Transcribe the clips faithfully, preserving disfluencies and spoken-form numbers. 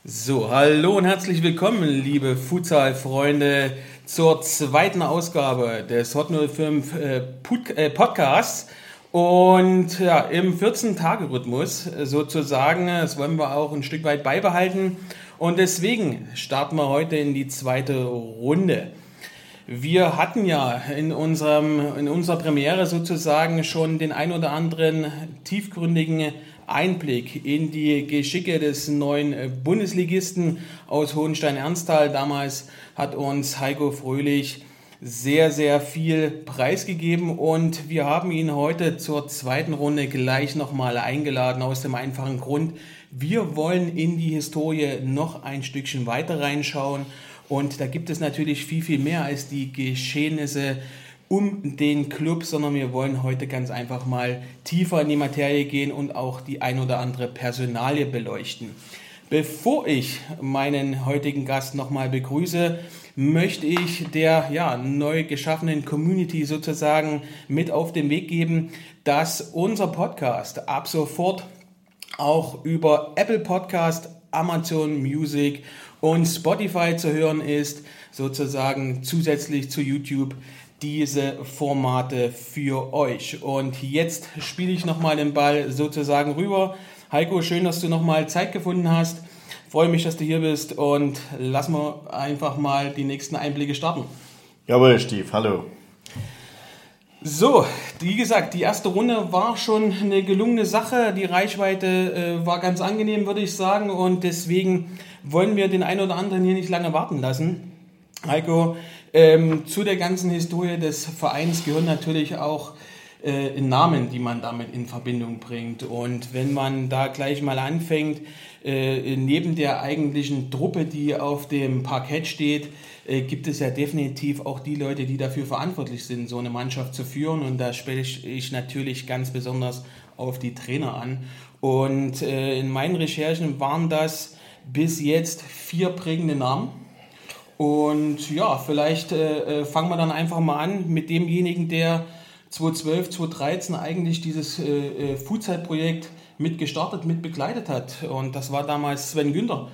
So, hallo und herzlich willkommen, liebe Futsal-Freunde, zur zweiten Ausgabe des Hot null fünf äh, Pod- äh, Podcasts. Und ja, im vierzehn-Tage-Rhythmus sozusagen, das wollen wir auch ein Stück weit beibehalten. Und deswegen starten wir heute in die zweite Runde. Wir hatten ja in, unserem, in unserer Premiere sozusagen schon den ein oder anderen tiefgründigen Einblick in die Geschicke des neuen Bundesligisten aus Hohenstein-Ernsthal. Damals hat uns Heiko Fröhlich sehr, sehr viel preisgegeben und wir haben ihn heute zur zweiten Runde gleich nochmal eingeladen aus dem einfachen Grund, wir wollen in die Historie noch ein Stückchen weiter reinschauen und da gibt es natürlich viel, viel mehr als die Geschehnisse um den Club, sondern wir wollen heute ganz einfach mal tiefer in die Materie gehen und auch die ein oder andere Personalie beleuchten. Bevor ich meinen heutigen Gast nochmal begrüße, möchte ich der ja, neu geschaffenen Community sozusagen mit auf den Weg geben, dass unser Podcast ab sofort auch über Apple Podcast, Amazon Music und Spotify zu hören ist, sozusagen zusätzlich zu YouTube diese Formate für euch. Und jetzt spiele ich nochmal den Ball sozusagen rüber. Heiko, schön, dass du nochmal Zeit gefunden hast. Freue mich, dass du hier bist und lass mal einfach mal die nächsten Einblicke starten. Jawohl, Steve, hallo. So, wie gesagt, die erste Runde war schon eine gelungene Sache. Die Reichweite äh, war ganz angenehm, würde ich sagen. Und deswegen wollen wir den einen oder anderen hier nicht lange warten lassen. Heiko, ähm, zu der ganzen Historie des Vereins gehören natürlich auch äh, Namen, die man damit in Verbindung bringt. Und wenn man da gleich mal anfängt, äh, neben der eigentlichen Truppe, die auf dem Parkett steht, äh, gibt es ja definitiv auch die Leute, die dafür verantwortlich sind, so eine Mannschaft zu führen. Und da spreche ich natürlich ganz besonders auf die Trainer an. Und äh, in meinen Recherchen waren das bis jetzt vier prägende Namen. Und ja, vielleicht äh, fangen wir dann einfach mal an mit demjenigen, der zweitausendzwölf, zweitausenddreizehn eigentlich dieses äh, Futsal-Projekt mit gestartet, mit begleitet hat. Und das war damals Sven Günther.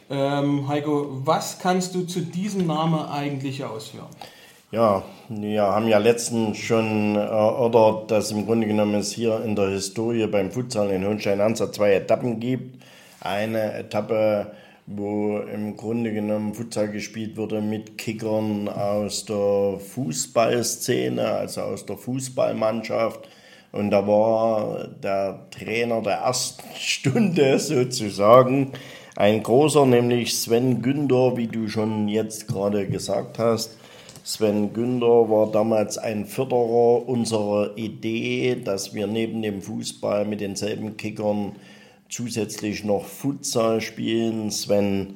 Ähm, Heiko, was kannst du zu diesem Namen eigentlich ausführen? Ja, wir haben ja letztens schon erörtert, dass im Grunde genommen es hier in der Historie beim Futsal in Hohenstein-Ernsthal zwei Etappen gibt. Eine Etappe, wo im Grunde genommen Futsal gespielt wurde mit Kickern aus der Fußballszene, also aus der Fußballmannschaft. Und da war der Trainer der ersten Stunde sozusagen ein großer, nämlich Sven Günther, wie du schon jetzt gerade gesagt hast. Sven Günther war damals ein Förderer unserer Idee, dass wir neben dem Fußball mit denselben Kickern zusätzlich noch Futsal spielen. Sven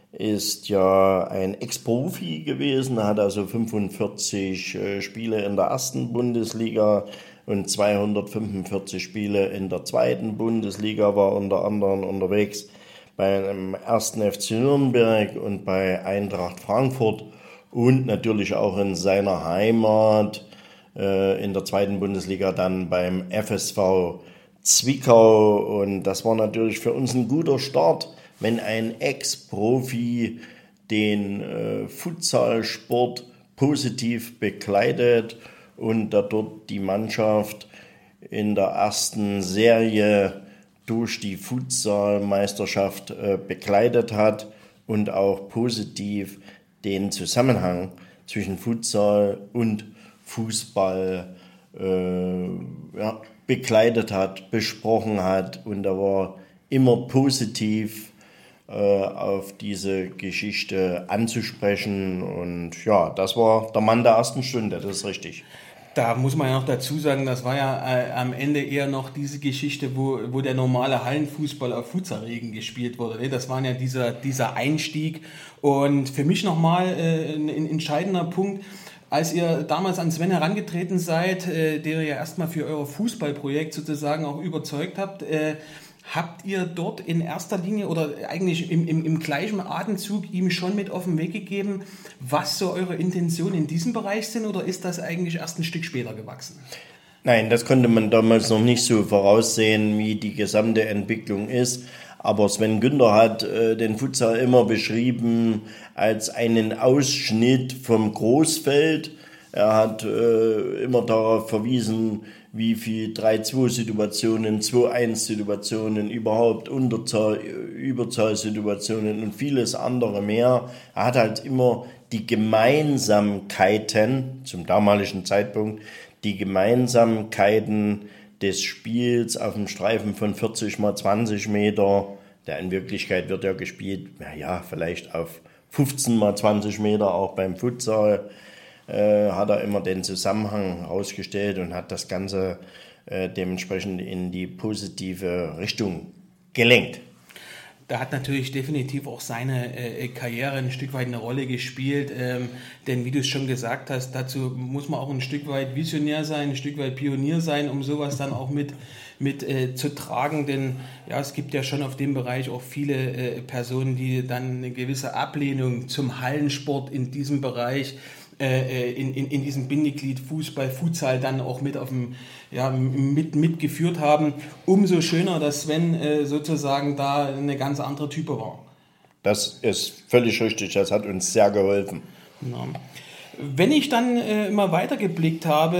ist ja ein Ex-Profi gewesen, hat also fünfundvierzig äh, Spiele in der ersten Bundesliga und zweihundertfünfundvierzig Spiele in der zweiten Bundesliga, war unter anderem unterwegs beim ersten F C Nürnberg und bei Eintracht Frankfurt und natürlich auch in seiner Heimat äh, in der zweiten Bundesliga dann beim F S V Zwickau, und das war natürlich für uns ein guter Start, wenn ein Ex-Profi den äh, Futsalsport positiv begleitet und da dort die Mannschaft in der ersten Serie durch die Futsalmeisterschaft äh, begleitet hat und auch positiv den Zusammenhang zwischen Futsal und Fußball äh, ja, begleitet hat, besprochen hat, und er war immer positiv äh, auf diese Geschichte anzusprechen, und ja, das war der Mann der ersten Stunde, das ist richtig. Da muss man ja noch dazu sagen, das war ja äh, am Ende eher noch diese Geschichte, wo, wo der normale Hallenfußball auf Futsalregen gespielt wurde. Ne? Das war ja dieser, dieser Einstieg, und für mich nochmal äh, ein, ein entscheidender Punkt, als ihr damals an Sven herangetreten seid, äh, der ihr ja erstmal für euer Fußballprojekt sozusagen auch überzeugt habt, äh, habt ihr dort in erster Linie oder eigentlich im, im, im gleichen Atemzug ihm schon mit auf den Weg gegeben, was so eure Intentionen in diesem Bereich sind, oder ist das eigentlich erst ein Stück später gewachsen? Nein, das konnte man damals noch nicht so voraussehen, wie die gesamte Entwicklung ist. Aber Sven Günther hat äh, den Futsal immer beschrieben als einen Ausschnitt vom Großfeld. Er hat äh, immer darauf verwiesen, wie viel drei zwei Situationen, zwei eins Situationen, überhaupt Unterzahl, Überzahlsituationen und vieles andere mehr. Er hat halt immer die Gemeinsamkeiten, zum damaligen Zeitpunkt, die Gemeinsamkeiten des Spiels auf dem Streifen von vierzig mal zwanzig Meter, der in Wirklichkeit wird ja gespielt, naja, vielleicht auf fünfzehn mal zwanzig Meter, auch beim Futsal, äh, hat er immer den Zusammenhang herausgestellt und hat das Ganze äh, dementsprechend in die positive Richtung gelenkt. Da hat natürlich definitiv auch seine äh, Karriere ein Stück weit eine Rolle gespielt, ähm, denn wie du es schon gesagt hast, dazu muss man auch ein Stück weit Visionär sein, ein Stück weit Pionier sein, um sowas dann auch mit, mit äh, zu tragen, denn ja, es gibt ja schon auf dem Bereich auch viele äh, Personen, die dann eine gewisse Ablehnung zum Hallensport in diesem Bereich In, in, in diesem Bindeglied Fußball, Futsal dann auch mit auf dem, ja, mit, mitgeführt haben. Umso schöner, dass Sven äh, sozusagen da eine ganz andere Type war. Das ist völlig richtig, das hat uns sehr geholfen. Ja. Wenn ich dann äh, immer weiter geblickt habe,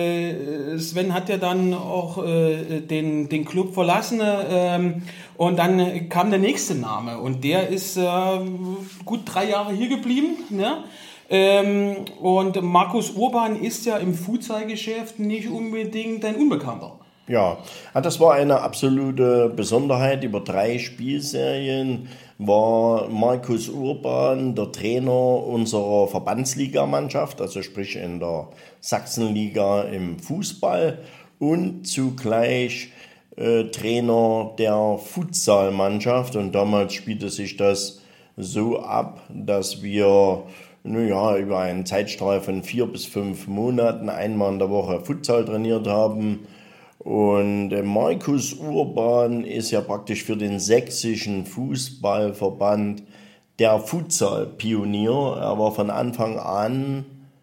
äh, Sven hat ja dann auch äh, den, den Club verlassen äh, und dann kam der nächste Name und der ist äh, gut drei Jahre hier geblieben, ne? Ähm, und Markus Urban ist ja im Futsal-Geschäft nicht unbedingt ein Unbekannter. Ja, das war eine absolute Besonderheit. Über drei Spielserien war Markus Urban der Trainer unserer Verbandsligamannschaft, also sprich in der Sachsenliga im Fußball und zugleich äh, Trainer der Futsalmannschaft. Und damals spielte sich das so ab, dass wir naja, über einen Zeitstrahl von vier bis fünf Monaten einmal in der Woche Futsal trainiert haben. Und Markus Urban ist ja praktisch für den sächsischen Fußballverband der Futsal-Pionier. Er war von Anfang an,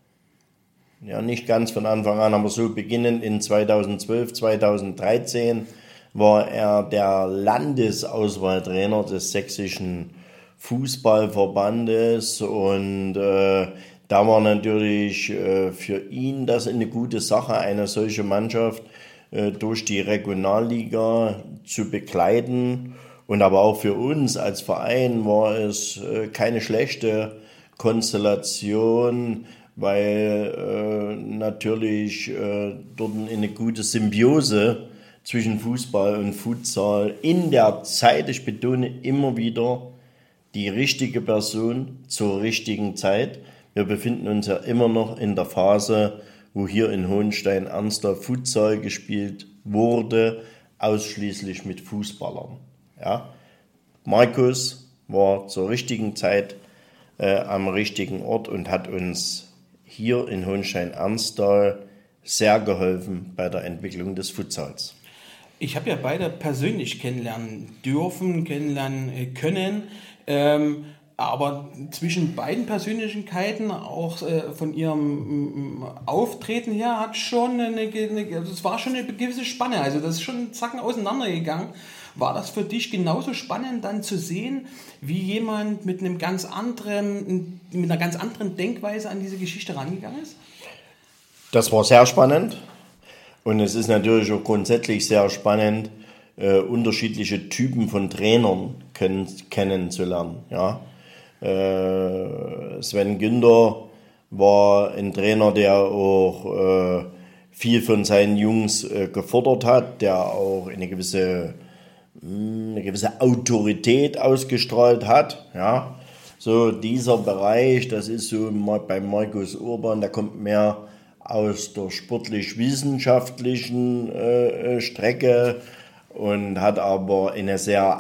ja nicht ganz von Anfang an, aber so beginnend in zweitausendzwölf, zweitausenddreizehn war er der Landesauswahltrainer des sächsischen Fußballverbandes und äh, da war natürlich äh, für ihn das eine gute Sache, eine solche Mannschaft äh, durch die Regionalliga zu begleiten und aber auch für uns als Verein war es äh, keine schlechte Konstellation, weil äh, natürlich äh, dort eine gute Symbiose zwischen Fußball und Futsal in der Zeit, ich betone immer wieder, die richtige Person zur richtigen Zeit. Wir befinden uns ja immer noch in der Phase, wo hier in Hohenstein-Ernstdorf Futsal gespielt wurde, ausschließlich mit Fußballern. Ja? Markus war zur richtigen Zeit äh, am richtigen Ort und hat uns hier in Hohenstein-Ernstdorf sehr geholfen bei der Entwicklung des Futsals. Ich habe ja beide persönlich kennenlernen dürfen, kennenlernen können. Ähm, aber zwischen beiden Persönlichkeiten, auch äh, von ihrem äh, Auftreten her, hat schon eine, eine, das war schon eine gewisse Spanne. Also das ist schon zacken auseinandergegangen. War das für dich genauso spannend, dann zu sehen, wie jemand mit einem ganz anderen, mit einer ganz anderen Denkweise an diese Geschichte rangegangen ist? Das war sehr spannend. Und es ist natürlich auch grundsätzlich sehr spannend, äh, unterschiedliche Typen von Trainern kenn- kennenzulernen. Ja? Äh, Sven Günther war ein Trainer, der auch äh, viel von seinen Jungs äh, gefordert hat, der auch eine gewisse, mh, eine gewisse Autorität ausgestrahlt hat. Ja? So dieser Bereich, das ist so bei Markus Urban, der kommt mehr aus der sportlich-wissenschaftlichen äh, Strecke und hat aber eine sehr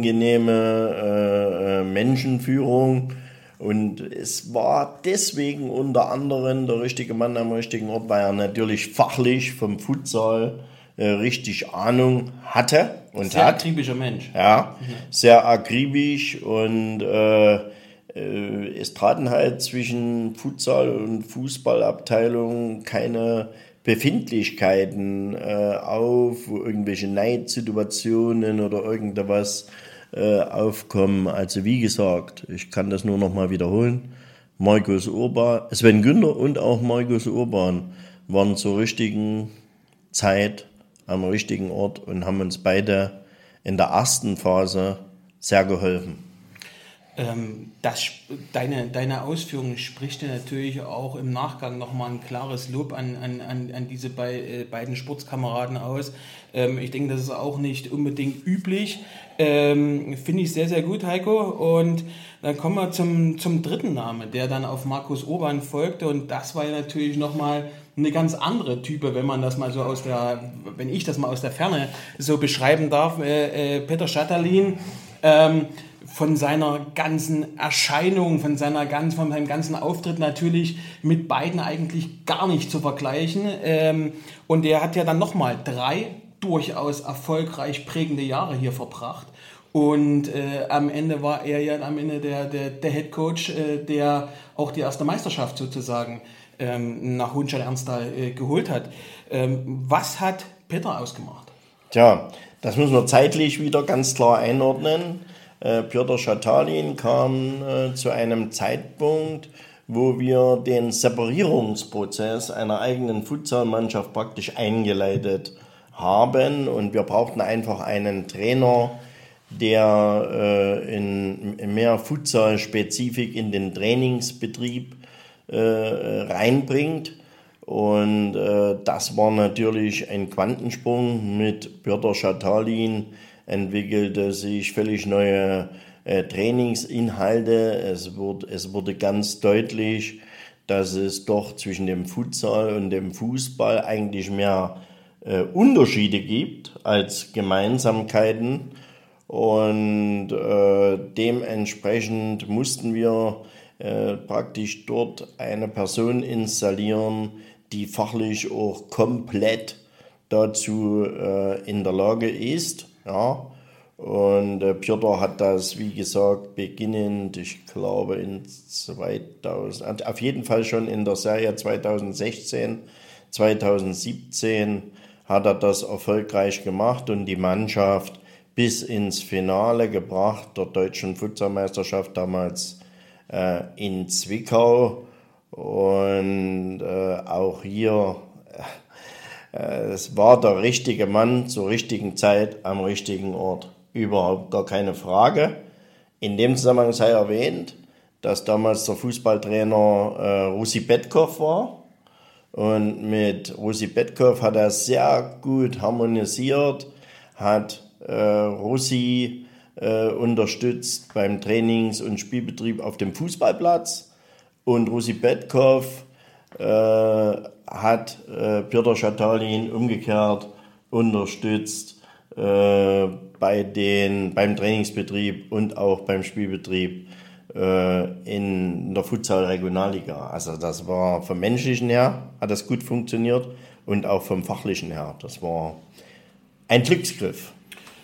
angenehme äh, Menschenführung. Und es war deswegen unter anderem der richtige Mann am richtigen Ort, weil er natürlich fachlich vom Futsal äh, richtig Ahnung hatte und sehr hat. Sehr akribischer Mensch. Ja, mhm. Sehr akribisch und äh, es traten halt zwischen Futsal- und Fußballabteilung keine Befindlichkeiten äh, auf, wo irgendwelche Neidsituationen oder irgendwas äh, aufkommen. Also wie gesagt, ich kann das nur noch mal wiederholen. Markus Urban, Sven Günther und auch Markus Urban waren zur richtigen Zeit am richtigen Ort und haben uns beide in der ersten Phase sehr geholfen. Ähm, das, deine, deine Ausführungen spricht ja natürlich auch im Nachgang nochmal ein klares Lob an, an, an, an diese bei, äh, beiden Sportskameraden aus. Ähm, ich denke, das ist auch nicht unbedingt üblich. Ähm, finde ich sehr, sehr gut, Heiko. Und dann kommen wir zum, zum dritten Namen, der dann auf Markus Urban folgte. Und das war ja natürlich nochmal eine ganz andere Type, wenn man das mal so aus der, wenn ich das mal aus der Ferne so beschreiben darf. Äh, äh, Peter Schatterlin, ähm, von seiner ganzen Erscheinung, von, seiner ganz, von seinem ganzen Auftritt natürlich mit beiden eigentlich gar nicht zu vergleichen. Ähm, und er hat ja dann nochmal drei durchaus erfolgreich prägende Jahre hier verbracht. Und äh, am Ende war er ja am Ende der, der, der Head Coach, äh, der auch die erste Meisterschaft sozusagen ähm, nach Hohenstein-Ernsthal äh, geholt hat. Ähm, was hat Peter ausgemacht? Tja, das müssen wir zeitlich wieder ganz klar einordnen. Piotr Schatterlin kam äh, zu einem Zeitpunkt, wo wir den Separierungsprozess einer eigenen Futsalmannschaft praktisch eingeleitet haben und wir brauchten einfach einen Trainer, der äh, in, in mehr Futsal-Spezifik in den Trainingsbetrieb äh, reinbringt. Und äh, das war natürlich ein Quantensprung. Mit Piotr Schatterlin entwickelte sich völlig neue äh, Trainingsinhalte. Es wurde, es wurde ganz deutlich, dass es doch zwischen dem Futsal und dem Fußball eigentlich mehr äh, Unterschiede gibt als Gemeinsamkeiten. Und äh, dementsprechend mussten wir äh, praktisch dort eine Person installieren, die fachlich auch komplett dazu äh, in der Lage ist. Ja, und äh, Piotr hat das, wie gesagt, beginnend, ich glaube in zweitausend, auf jeden Fall schon in der Serie zweitausendsechzehn, zweitausendsiebzehn hat er das erfolgreich gemacht und die Mannschaft bis ins Finale gebracht der deutschen Futsalmeisterschaft damals äh, in Zwickau. Und äh, auch hier es war der richtige Mann zur richtigen Zeit am richtigen Ort. Überhaupt gar keine Frage. In dem Zusammenhang sei erwähnt, dass damals der Fußballtrainer äh, Russi Petkov war. Und mit Russi Petkov hat er sehr gut harmonisiert, hat äh, Russi äh, unterstützt beim Trainings- und Spielbetrieb auf dem Fußballplatz. Und Russi Petkov äh, hat äh, Piotr Schatterlin umgekehrt unterstützt äh, bei den, beim Trainingsbetrieb und auch beim Spielbetrieb äh, in der Futsal-Regionalliga. Also das war vom Menschlichen her, hat das gut funktioniert und auch vom Fachlichen her. Das war ein Glücksgriff.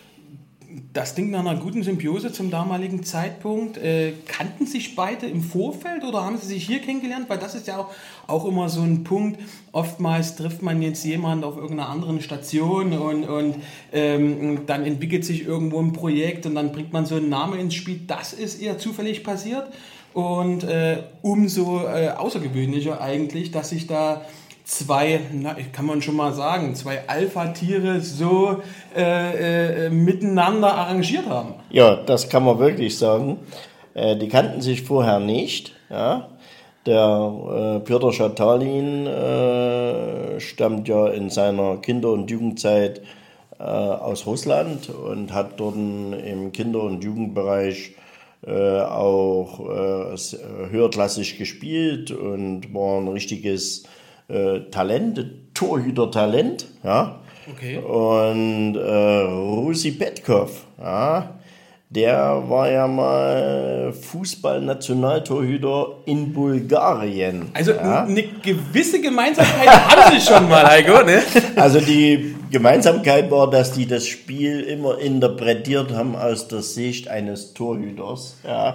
Das klingt nach einer guten Symbiose zum damaligen Zeitpunkt. Äh, kannten sich beide im Vorfeld oder haben sie sich hier kennengelernt? Weil das ist ja auch, auch immer so ein Punkt. Oftmals trifft man jetzt jemanden auf irgendeiner anderen Station und, und ähm, dann entwickelt sich irgendwo ein Projekt und dann bringt man so einen Namen ins Spiel. Das ist eher zufällig passiert und äh, umso äh, außergewöhnlicher eigentlich, dass sich da zwei, na, kann man schon mal sagen, zwei Alpha-Tiere so äh, äh, miteinander arrangiert haben. Ja, das kann man wirklich sagen. Äh, die kannten sich vorher nicht. Ja. Der äh, Piotr Schatterlin äh, stammt ja in seiner Kinder- und Jugendzeit äh, aus Russland und hat dort im Kinder- und Jugendbereich äh, auch äh, höherklassig gespielt und war ein richtiges Talent, Torhüter-Talent, ja. Okay. Und äh, Russi Petkov, ja, der war ja mal Fußball-Nationaltorhüter in Bulgarien. Also ja. eine gewisse Gemeinsamkeit haben sie schon mal, Heiko, ne? Also die Gemeinsamkeit war, dass die das Spiel immer interpretiert haben aus der Sicht eines Torhüters, ja.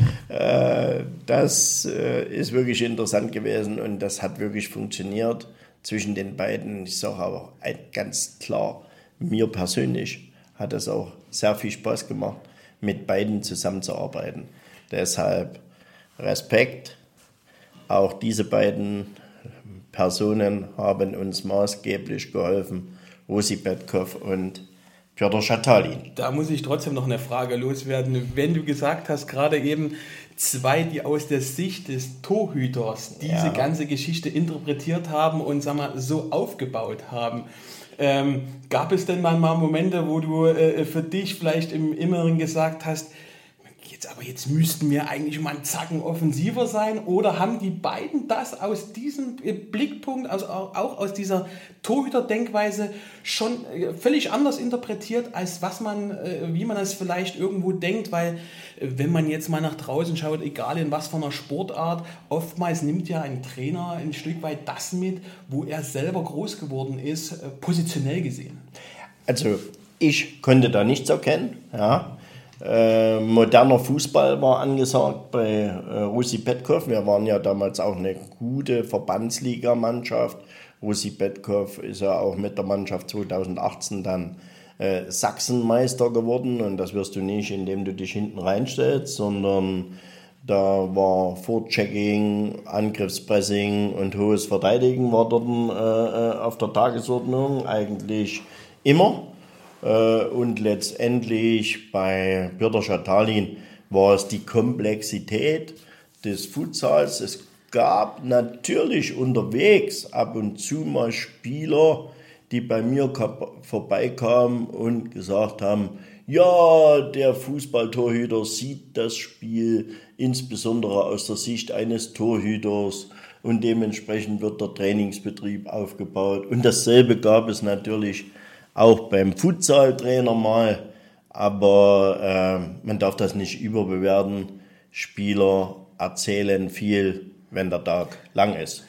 Das ist wirklich interessant gewesen und das hat wirklich funktioniert zwischen den beiden. Ich sage aber ganz klar, mir persönlich hat das auch sehr viel Spaß gemacht mit beiden zusammenzuarbeiten. Deshalb Respekt. Auch diese beiden Personen haben uns maßgeblich geholfen, Rosi Petkow und Pjotr Schatalin. Da muss ich trotzdem noch eine Frage loswerden. Wenn du gesagt hast, gerade eben zwei, die aus der Sicht des Torhüters diese ja. ganze Geschichte interpretiert haben und sag mal, so aufgebaut haben, ähm, gab es denn mal Momente, wo du äh, für dich vielleicht im Inneren gesagt hast, Jetzt, aber jetzt müssten wir eigentlich mal einen Zacken offensiver sein, oder haben die beiden das aus diesem Blickpunkt, also auch aus dieser Torhüter-Denkweise schon völlig anders interpretiert, als was man, wie man es vielleicht irgendwo denkt, weil wenn man jetzt mal nach draußen schaut, egal in was für einer Sportart, oftmals nimmt ja ein Trainer ein Stück weit das mit, wo er selber groß geworden ist, positionell gesehen. Also ich konnte da nichts erkennen, ja. Äh, moderner Fußball war angesagt bei äh, Rosi Petkow. Wir waren ja damals auch eine gute Verbandsligamannschaft. Rosi Petkow ist ja auch mit der Mannschaft zweitausendachtzehn dann äh, Sachsenmeister geworden. Und das wirst du nicht, indem du dich hinten reinstellst, sondern da war Vorchecking, Angriffspressing und hohes Verteidigen war dort äh, auf der Tagesordnung eigentlich immer. Und letztendlich bei Pjotr Schatalin war es die Komplexität des Futsals. Es gab natürlich unterwegs ab und zu mal Spieler, die bei mir vorbeikamen und gesagt haben, ja, der Fußballtorhüter sieht das Spiel insbesondere aus der Sicht eines Torhüters und dementsprechend wird der Trainingsbetrieb aufgebaut. Und dasselbe gab es natürlich auch beim Futsal-Trainer mal, aber äh, man darf das nicht überbewerten. Spieler erzählen viel, wenn der Tag lang ist.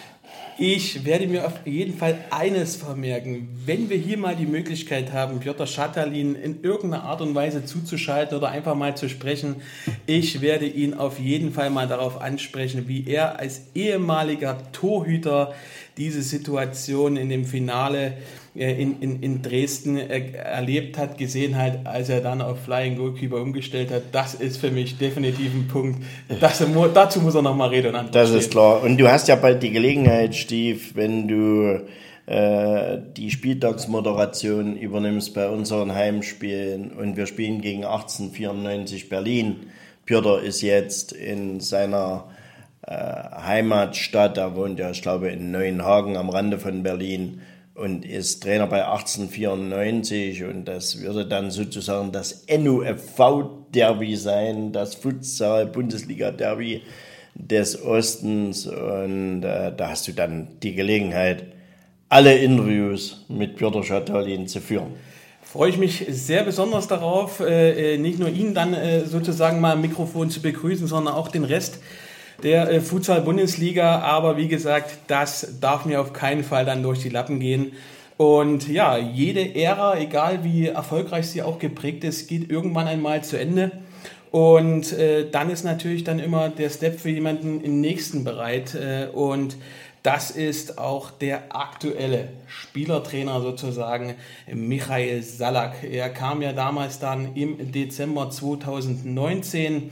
Ich werde mir auf jeden Fall eines vermerken: Wenn wir hier mal die Möglichkeit haben, Pjotr Schatalin in irgendeiner Art und Weise zuzuschalten oder einfach mal zu sprechen, ich werde ihn auf jeden Fall mal darauf ansprechen, wie er als ehemaliger Torhüter diese Situation in dem Finale in, in, in Dresden erlebt hat, gesehen hat, als er dann auf Flying Goalkeeper umgestellt hat. Das ist für mich definitiv ein Punkt. Das, dazu muss er nochmal Rede und Antwort Das stehen. ist klar. Und du hast ja bald die Gelegenheit, Steve, wenn du äh, die Spieltagsmoderation übernimmst bei unseren Heimspielen und wir spielen gegen achtzehnhundertvierundneunzig Berlin. Pjotr ist jetzt in seiner äh, Heimatstadt, er wohnt ja, ich glaube, in Neuenhagen am Rande von Berlin und ist Trainer bei achtzehnhundertvierundneunzig, und das würde dann sozusagen das N U F V-Derby sein, das Futsal-Bundesliga-Derby des Ostens, und äh, da hast du dann die Gelegenheit, alle Interviews mit Pjotr Schatalin zu führen. Freue ich mich sehr besonders darauf, äh, nicht nur ihn dann äh, sozusagen mal am Mikrofon zu begrüßen, sondern auch den Rest der äh, Futsal-Bundesliga. Aber wie gesagt, das darf mir auf keinen Fall dann durch die Lappen gehen. Und ja, jede Ära, egal wie erfolgreich sie auch geprägt ist, geht irgendwann einmal zu Ende. Und äh, dann ist natürlich dann immer der Step für jemanden im nächsten bereit. Äh, und das ist auch der aktuelle Spielertrainer sozusagen, Michael Salak. Er kam ja damals dann im Dezember zweitausendneunzehn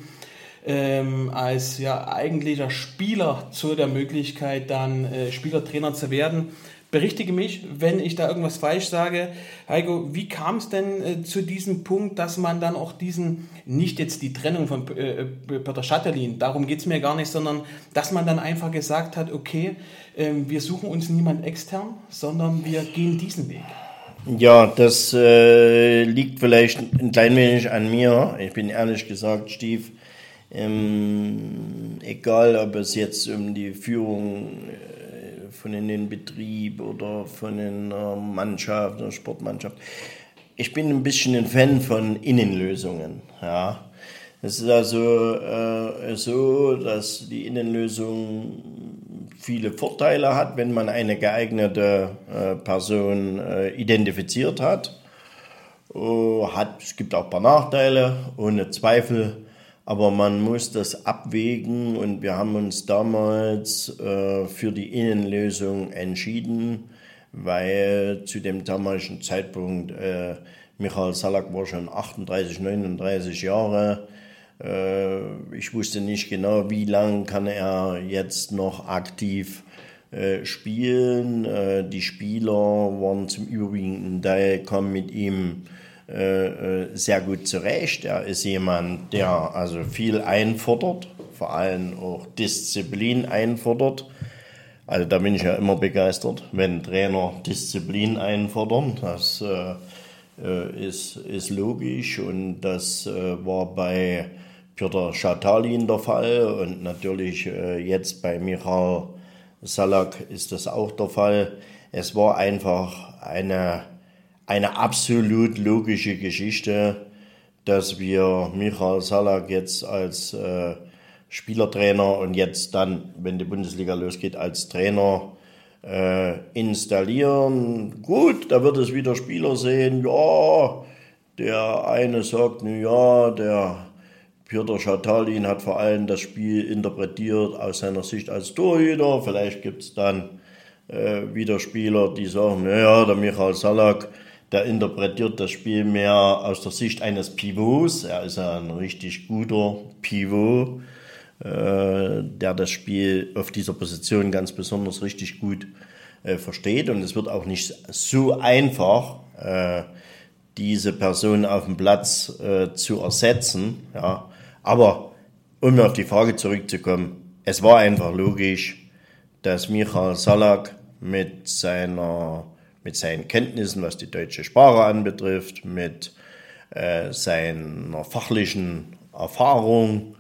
ähm, als ja eigentlicher Spieler zu der Möglichkeit, dann äh, Spielertrainer zu werden. Berichtige mich, wenn ich da irgendwas falsch sage. Heiko, wie kam es denn äh, zu diesem Punkt, dass man dann auch diesen, nicht jetzt die Trennung von äh, Pjotr Schatalin, darum geht es mir gar nicht, sondern dass man dann einfach gesagt hat, okay, äh, wir suchen uns niemand extern, sondern wir gehen diesen Weg. Ja, das äh, liegt vielleicht ein klein wenig an mir. Ich bin ehrlich gesagt, Steve, ähm, egal ob es jetzt um die Führung äh, von in den Betrieb oder von einer Mannschaft, einer Sportmannschaft. Ich bin ein bisschen ein Fan von Innenlösungen. Ja. Es ist also äh, so, dass die Innenlösung viele Vorteile hat, wenn man eine geeignete äh, Person äh, identifiziert hat. Uh, hat. Es gibt auch ein paar Nachteile, ohne Zweifel. Aber man muss das abwägen, und wir haben uns damals äh, für die Innenlösung entschieden, weil zu dem damaligen Zeitpunkt äh, Michael Salak war schon achtunddreißig, neununddreißig Jahre. Äh, ich wusste nicht genau, wie lange kann er jetzt noch aktiv äh, spielen. Äh, die Spieler waren zum überwiegenden Teil, kamen mit ihm äh, sehr gut zurecht. Er ist jemand, der also viel einfordert, vor allem auch Disziplin einfordert. Also da bin ich ja immer begeistert, wenn Trainer Disziplin einfordern. Das äh, ist, ist logisch und das äh, war bei Pjotr Schatalin der Fall und natürlich äh, jetzt bei Michael Salak ist das auch der Fall. Es war einfach eine, eine absolut logische Geschichte, dass wir Michael Salak jetzt als äh, Spielertrainer und jetzt dann, wenn die Bundesliga losgeht, als Trainer äh, installieren. Gut, da wird es wieder Spieler sehen, ja, der eine sagt, na ja, der Pjotr Schatalin hat vor allem das Spiel interpretiert aus seiner Sicht als Torhüter. Vielleicht gibt es dann äh, wieder Spieler, die sagen, naja, der Michael Salak, der interpretiert das Spiel mehr aus der Sicht eines Pivots. Er ist ja ein richtig guter Pivot, der das Spiel auf dieser Position ganz besonders richtig gut äh, versteht. Und es wird auch nicht so einfach, äh, diese Person auf dem Platz äh, zu ersetzen. Ja. Aber um auf die Frage zurückzukommen, es war einfach logisch, dass Michael Salak mit, seiner, mit seinen Kenntnissen, was die deutsche Sprache anbetrifft, mit äh, seiner fachlichen Erfahrung,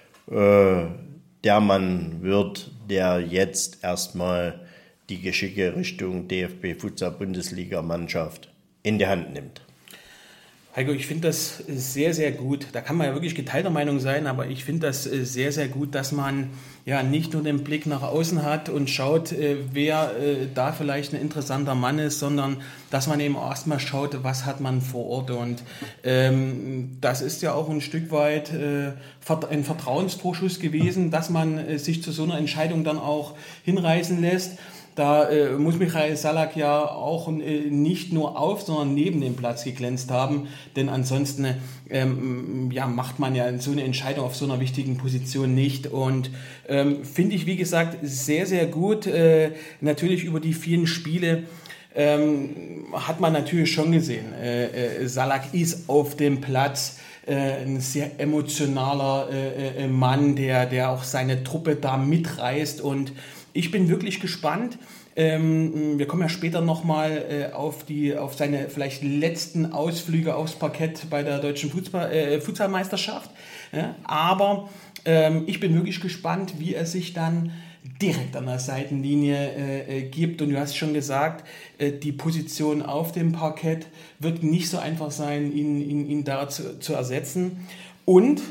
der Mann wird, der jetzt erstmal die Geschicke Richtung D F B Futsal Bundesliga Mannschaft in die Hand nimmt. Heiko, ich finde das sehr, sehr gut. Da kann man ja wirklich geteilter Meinung sein, aber ich finde das sehr, sehr gut, dass man ja nicht nur den Blick nach außen hat und schaut, wer da vielleicht ein interessanter Mann ist, sondern dass man eben erstmal schaut, was hat man vor Ort. Und ähm, das ist ja auch ein Stück weit äh, ein Vertrauensvorschuss gewesen, dass man äh, sich zu so einer Entscheidung dann auch hinreißen lässt. Da äh, muss Michael Salak ja auch äh, nicht nur auf, sondern neben dem Platz geglänzt haben, denn ansonsten ähm, ja, macht man ja so eine Entscheidung auf so einer wichtigen Position nicht. Und ähm, finde ich, wie gesagt, sehr, sehr gut. Äh, natürlich über die vielen Spiele ähm, hat man natürlich schon gesehen, äh, äh, Salak ist auf dem Platz. Äh, ein sehr emotionaler äh, äh, Mann, der, der auch seine Truppe da mitreißt, und ich bin wirklich gespannt. Ähm, wir kommen ja später nochmal äh, auf, die, auf seine vielleicht letzten Ausflüge aufs Parkett bei der deutschen Futsal, äh, Futsalmeisterschaft. Ja, aber ähm, ich bin wirklich gespannt, wie er sich dann direkt an der Seitenlinie äh, gibt. Und du hast schon gesagt, äh, die Position auf dem Parkett wird nicht so einfach sein, ihn, ihn, ihn da zu, zu ersetzen. Und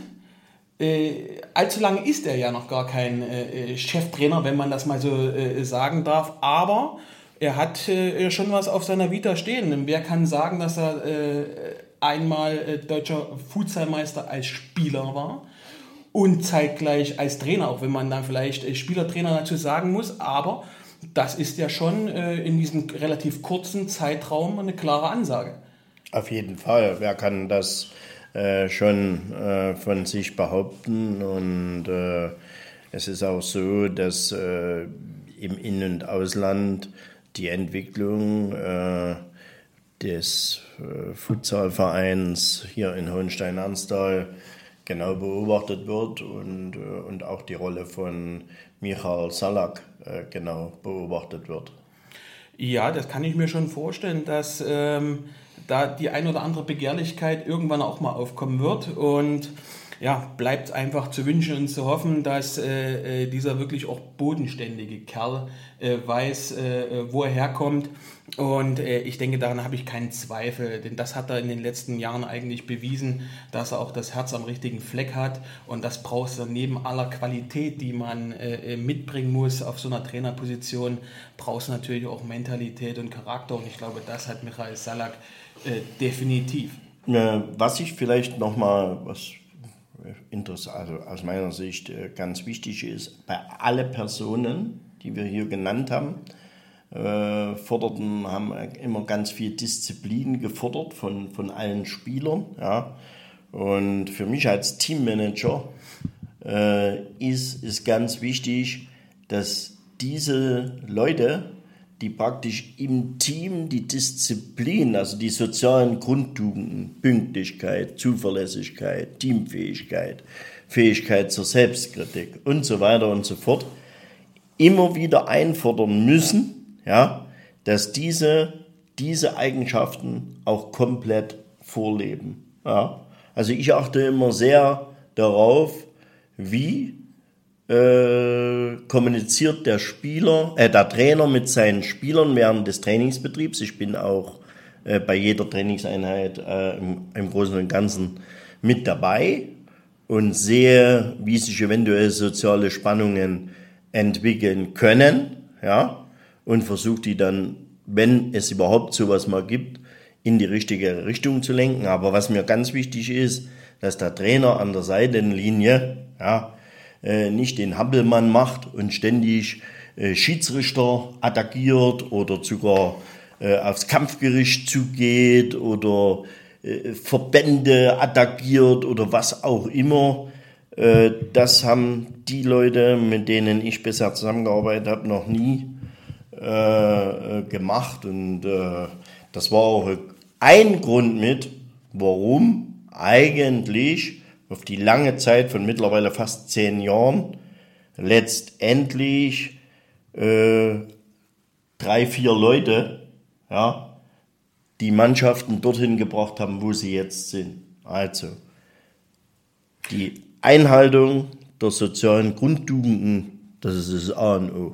Äh, allzu lange ist er ja noch gar kein äh, Cheftrainer, wenn man das mal so äh, sagen darf, aber er hat äh, schon was auf seiner Vita stehen. Und wer kann sagen, dass er äh, einmal äh, deutscher Futsalmeister als Spieler war und zeitgleich als Trainer, auch wenn man dann vielleicht äh, Spielertrainer dazu sagen muss, aber das ist ja schon äh, in diesem relativ kurzen Zeitraum eine klare Ansage. Auf jeden Fall, wer kann das Äh, schon äh, von sich behaupten, und äh, es ist auch so, dass äh, im In- und Ausland die Entwicklung äh, des äh, Futsalvereins hier in Hohenstein-Ernsthal genau beobachtet wird, und, äh, und auch die Rolle von Michael Salak äh, genau beobachtet wird. Ja, das kann ich mir schon vorstellen, dass ähm, da die ein oder andere Begehrlichkeit irgendwann auch mal aufkommen wird, und ja, bleibt einfach zu wünschen und zu hoffen, dass äh, dieser wirklich auch bodenständige Kerl äh, weiß, äh, wo er herkommt, und äh, ich denke, daran habe ich keinen Zweifel, denn das hat er in den letzten Jahren eigentlich bewiesen, dass er auch das Herz am richtigen Fleck hat, und das brauchst du neben aller Qualität, die man äh, mitbringen muss auf so einer Trainerposition, brauchst du natürlich auch Mentalität und Charakter, und ich glaube, das hat Michael Salak äh, definitiv. Was ich vielleicht nochmal, was interessant, also aus meiner Sicht ganz wichtig ist, bei alle Personen, die wir hier genannt haben, äh, forderten, haben immer ganz viel Disziplin gefordert von, von allen Spielern. Ja. Und für mich als Teammanager äh, ist, ist ganz wichtig, dass diese Leute, die praktisch im Team die Disziplin, also die sozialen Grundtugenden, Pünktlichkeit, Zuverlässigkeit, Teamfähigkeit, Fähigkeit zur Selbstkritik und so weiter und so fort, immer wieder einfordern müssen, ja, dass diese, diese Eigenschaften auch komplett vorleben. Ja. Also ich achte immer sehr darauf, wie äh, kommuniziert der Spieler, äh, der Trainer mit seinen Spielern während des Trainingsbetriebs. Ich bin auch äh, bei jeder Trainingseinheit äh, im, im Großen und Ganzen mit dabei und sehe, wie sich eventuell soziale Spannungen entwickeln können, ja, und versuche die dann, wenn es überhaupt sowas mal gibt, in die richtige Richtung zu lenken. Aber was mir ganz wichtig ist, dass der Trainer an der Seitenlinie, ja, äh, nicht den Hampelmann macht und ständig äh, Schiedsrichter attackiert oder sogar äh, aufs Kampfgericht zugeht oder äh, Verbände attackiert oder was auch immer. Äh, das haben die Leute, mit denen ich bisher zusammengearbeitet habe, noch nie äh, gemacht. Und äh, das war auch ein Grund mit, warum eigentlich auf die lange Zeit von mittlerweile fast zehn Jahren letztendlich äh, drei, vier Leute, ja, die Mannschaften dorthin gebracht haben, wo sie jetzt sind. Also die Einhaltung der sozialen Grundtugenden, das ist das A und O.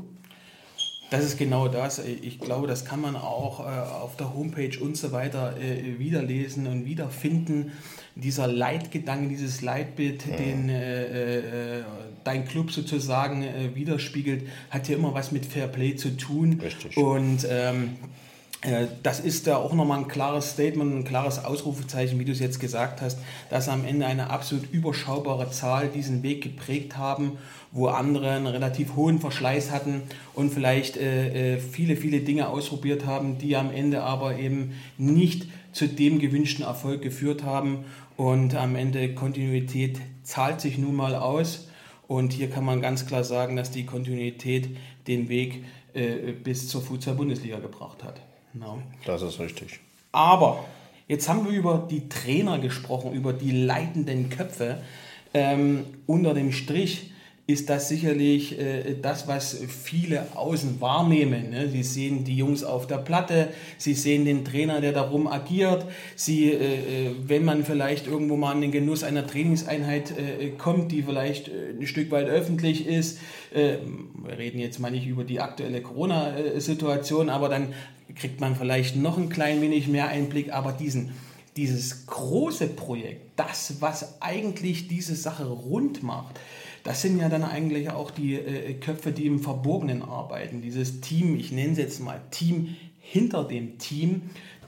Das ist genau das. Ich glaube, das kann man auch auf der Homepage und so weiter wiederlesen und wiederfinden. Dieser Leitgedanke, dieses Leitbild, ja. den äh, äh, dein Club sozusagen äh, widerspiegelt, hat ja immer was mit Fairplay zu tun. Richtig. Und ähm, äh, das ist da auch nochmal ein klares Statement, ein klares Ausrufezeichen, wie du es jetzt gesagt hast, dass am Ende eine absolut überschaubare Zahl diesen Weg geprägt haben, wo andere einen relativ hohen Verschleiß hatten und vielleicht äh, viele, viele Dinge ausprobiert haben, die am Ende aber eben nicht zu dem gewünschten Erfolg geführt haben. Und am Ende Kontinuität zahlt sich nun mal aus. Und hier kann man ganz klar sagen, dass die Kontinuität den Weg äh, bis zur Futsal-Bundesliga gebracht hat. No. Das ist richtig. Aber jetzt haben wir über die Trainer gesprochen, über die leitenden Köpfe. Ähm, unter dem Strich ist das sicherlich äh, das, was viele außen wahrnehmen. Ne? Sie sehen die Jungs auf der Platte, sie sehen den Trainer, der darum agiert. Sie, äh, wenn man vielleicht irgendwo mal in den Genuss einer Trainingseinheit äh, kommt, die vielleicht äh, ein Stück weit öffentlich ist, äh, wir reden jetzt mal nicht über die aktuelle Corona-Situation, aber dann kriegt man vielleicht noch ein klein wenig mehr Einblick, aber diesen dieses große Projekt, das, was eigentlich diese Sache rund macht, das sind ja dann eigentlich auch die äh, Köpfe, die im Verborgenen arbeiten. Dieses Team, ich nenne es jetzt mal Team hinter dem Team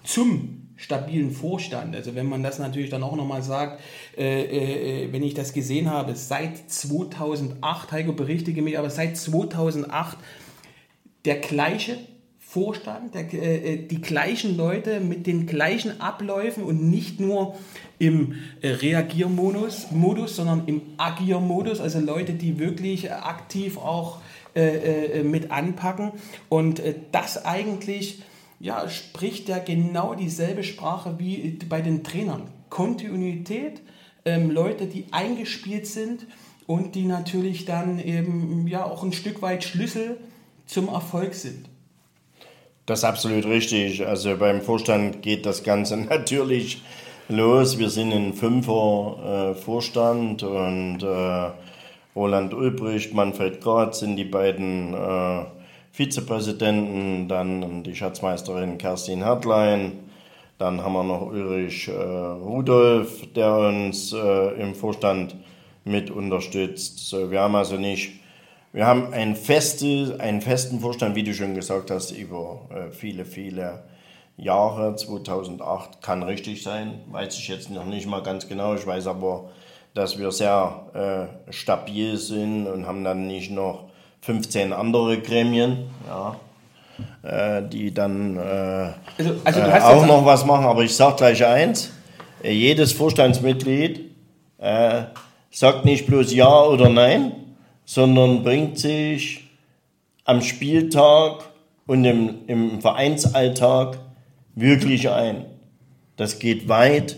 zum stabilen Vorstand. Also wenn man das natürlich dann auch nochmal sagt, äh, äh, wenn ich das gesehen habe, seit zweitausendacht, Heiko berichtige mich, aber seit zweitausendacht der gleiche Vorstand, der, äh, die gleichen Leute mit den gleichen Abläufen und nicht nur im äh, Reagiermodus, Modus, sondern im Agiermodus, also Leute, die wirklich aktiv auch äh, äh, mit anpacken und äh, das eigentlich ja, spricht ja genau dieselbe Sprache wie bei den Trainern. Kontinuität, ähm, Leute, die eingespielt sind und die natürlich dann eben ja auch ein Stück weit Schlüssel zum Erfolg sind. Das ist absolut richtig. Also beim Vorstand geht das Ganze natürlich los. Wir sind ein Fünfer äh, Vorstand und äh, Roland Ulbricht, Manfred Graz sind die beiden äh, Vizepräsidenten, dann die Schatzmeisterin Kerstin Hertlein, dann haben wir noch Ulrich äh, Rudolf, der uns äh, im Vorstand mit unterstützt. So, wir haben also nicht Wir haben einen, feste, einen festen Vorstand, wie du schon gesagt hast, über äh, viele, viele Jahre. zweitausendacht kann richtig sein, weiß ich jetzt noch nicht mal ganz genau. Ich weiß aber, dass wir sehr äh, stabil sind und haben dann nicht noch fünfzehn andere Gremien. Ja. äh, die dann äh, also, also äh, auch noch was machen. Aber ich sage gleich eins, äh, jedes Vorstandsmitglied äh, sagt nicht bloß Ja oder Nein, sondern bringt sich am Spieltag und im, im Vereinsalltag wirklich ein. Das geht weit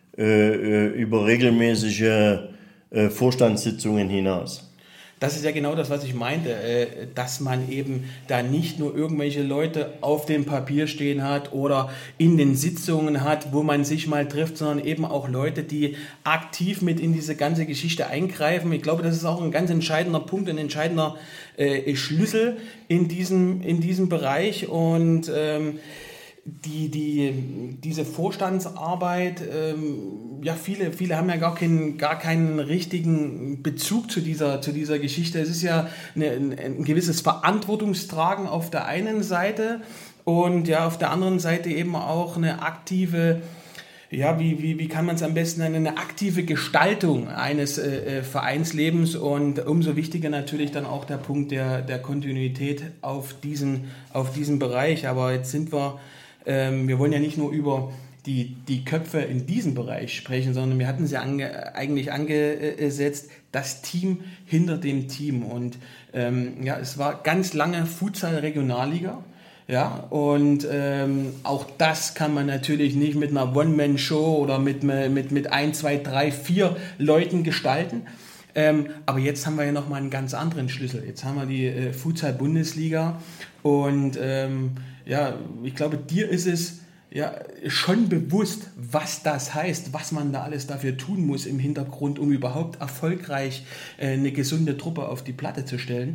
äh, über regelmäßige äh, Vorstandssitzungen hinaus. Das ist ja genau das, was ich meinte, äh, dass man eben da nicht nur irgendwelche Leute auf dem Papier stehen hat oder in den Sitzungen hat, wo man sich mal trifft, sondern eben auch Leute, die aktiv mit in diese ganze Geschichte eingreifen. Ich glaube, das ist auch ein ganz entscheidender Punkt, ein entscheidender äh, Schlüssel in diesem, in diesem Bereich. Und ähm, Die, die, diese Vorstandsarbeit, ähm, ja, viele, viele haben ja gar keinen, gar keinen richtigen Bezug zu dieser, zu dieser Geschichte. Es ist ja eine, ein, ein gewisses Verantwortungstragen auf der einen Seite und ja, auf der anderen Seite eben auch eine aktive, ja, wie, wie, wie kann man es am besten nennen, eine aktive Gestaltung eines äh, Vereinslebens und umso wichtiger natürlich dann auch der Punkt der, der Kontinuität auf diesen, auf diesen Bereich. Aber jetzt sind wir Wir wollen ja nicht nur über die, die Köpfe in diesem Bereich sprechen, sondern wir hatten sie ange, eigentlich angesetzt, das Team hinter dem Team. Und ähm, ja, es war ganz lange Futsal-Regionalliga. Ja, und ähm, auch das kann man natürlich nicht mit einer One-Man-Show oder mit, mit, mit ein, zwei, drei, vier Leuten gestalten. Ähm, aber jetzt haben wir ja nochmal einen ganz anderen Schlüssel. Jetzt haben wir die äh, Futsal-Bundesliga und ähm, ja, ich glaube, dir ist es ja schon bewusst, was das heißt, was man da alles dafür tun muss im Hintergrund, um überhaupt erfolgreich äh, eine gesunde Truppe auf die Platte zu stellen.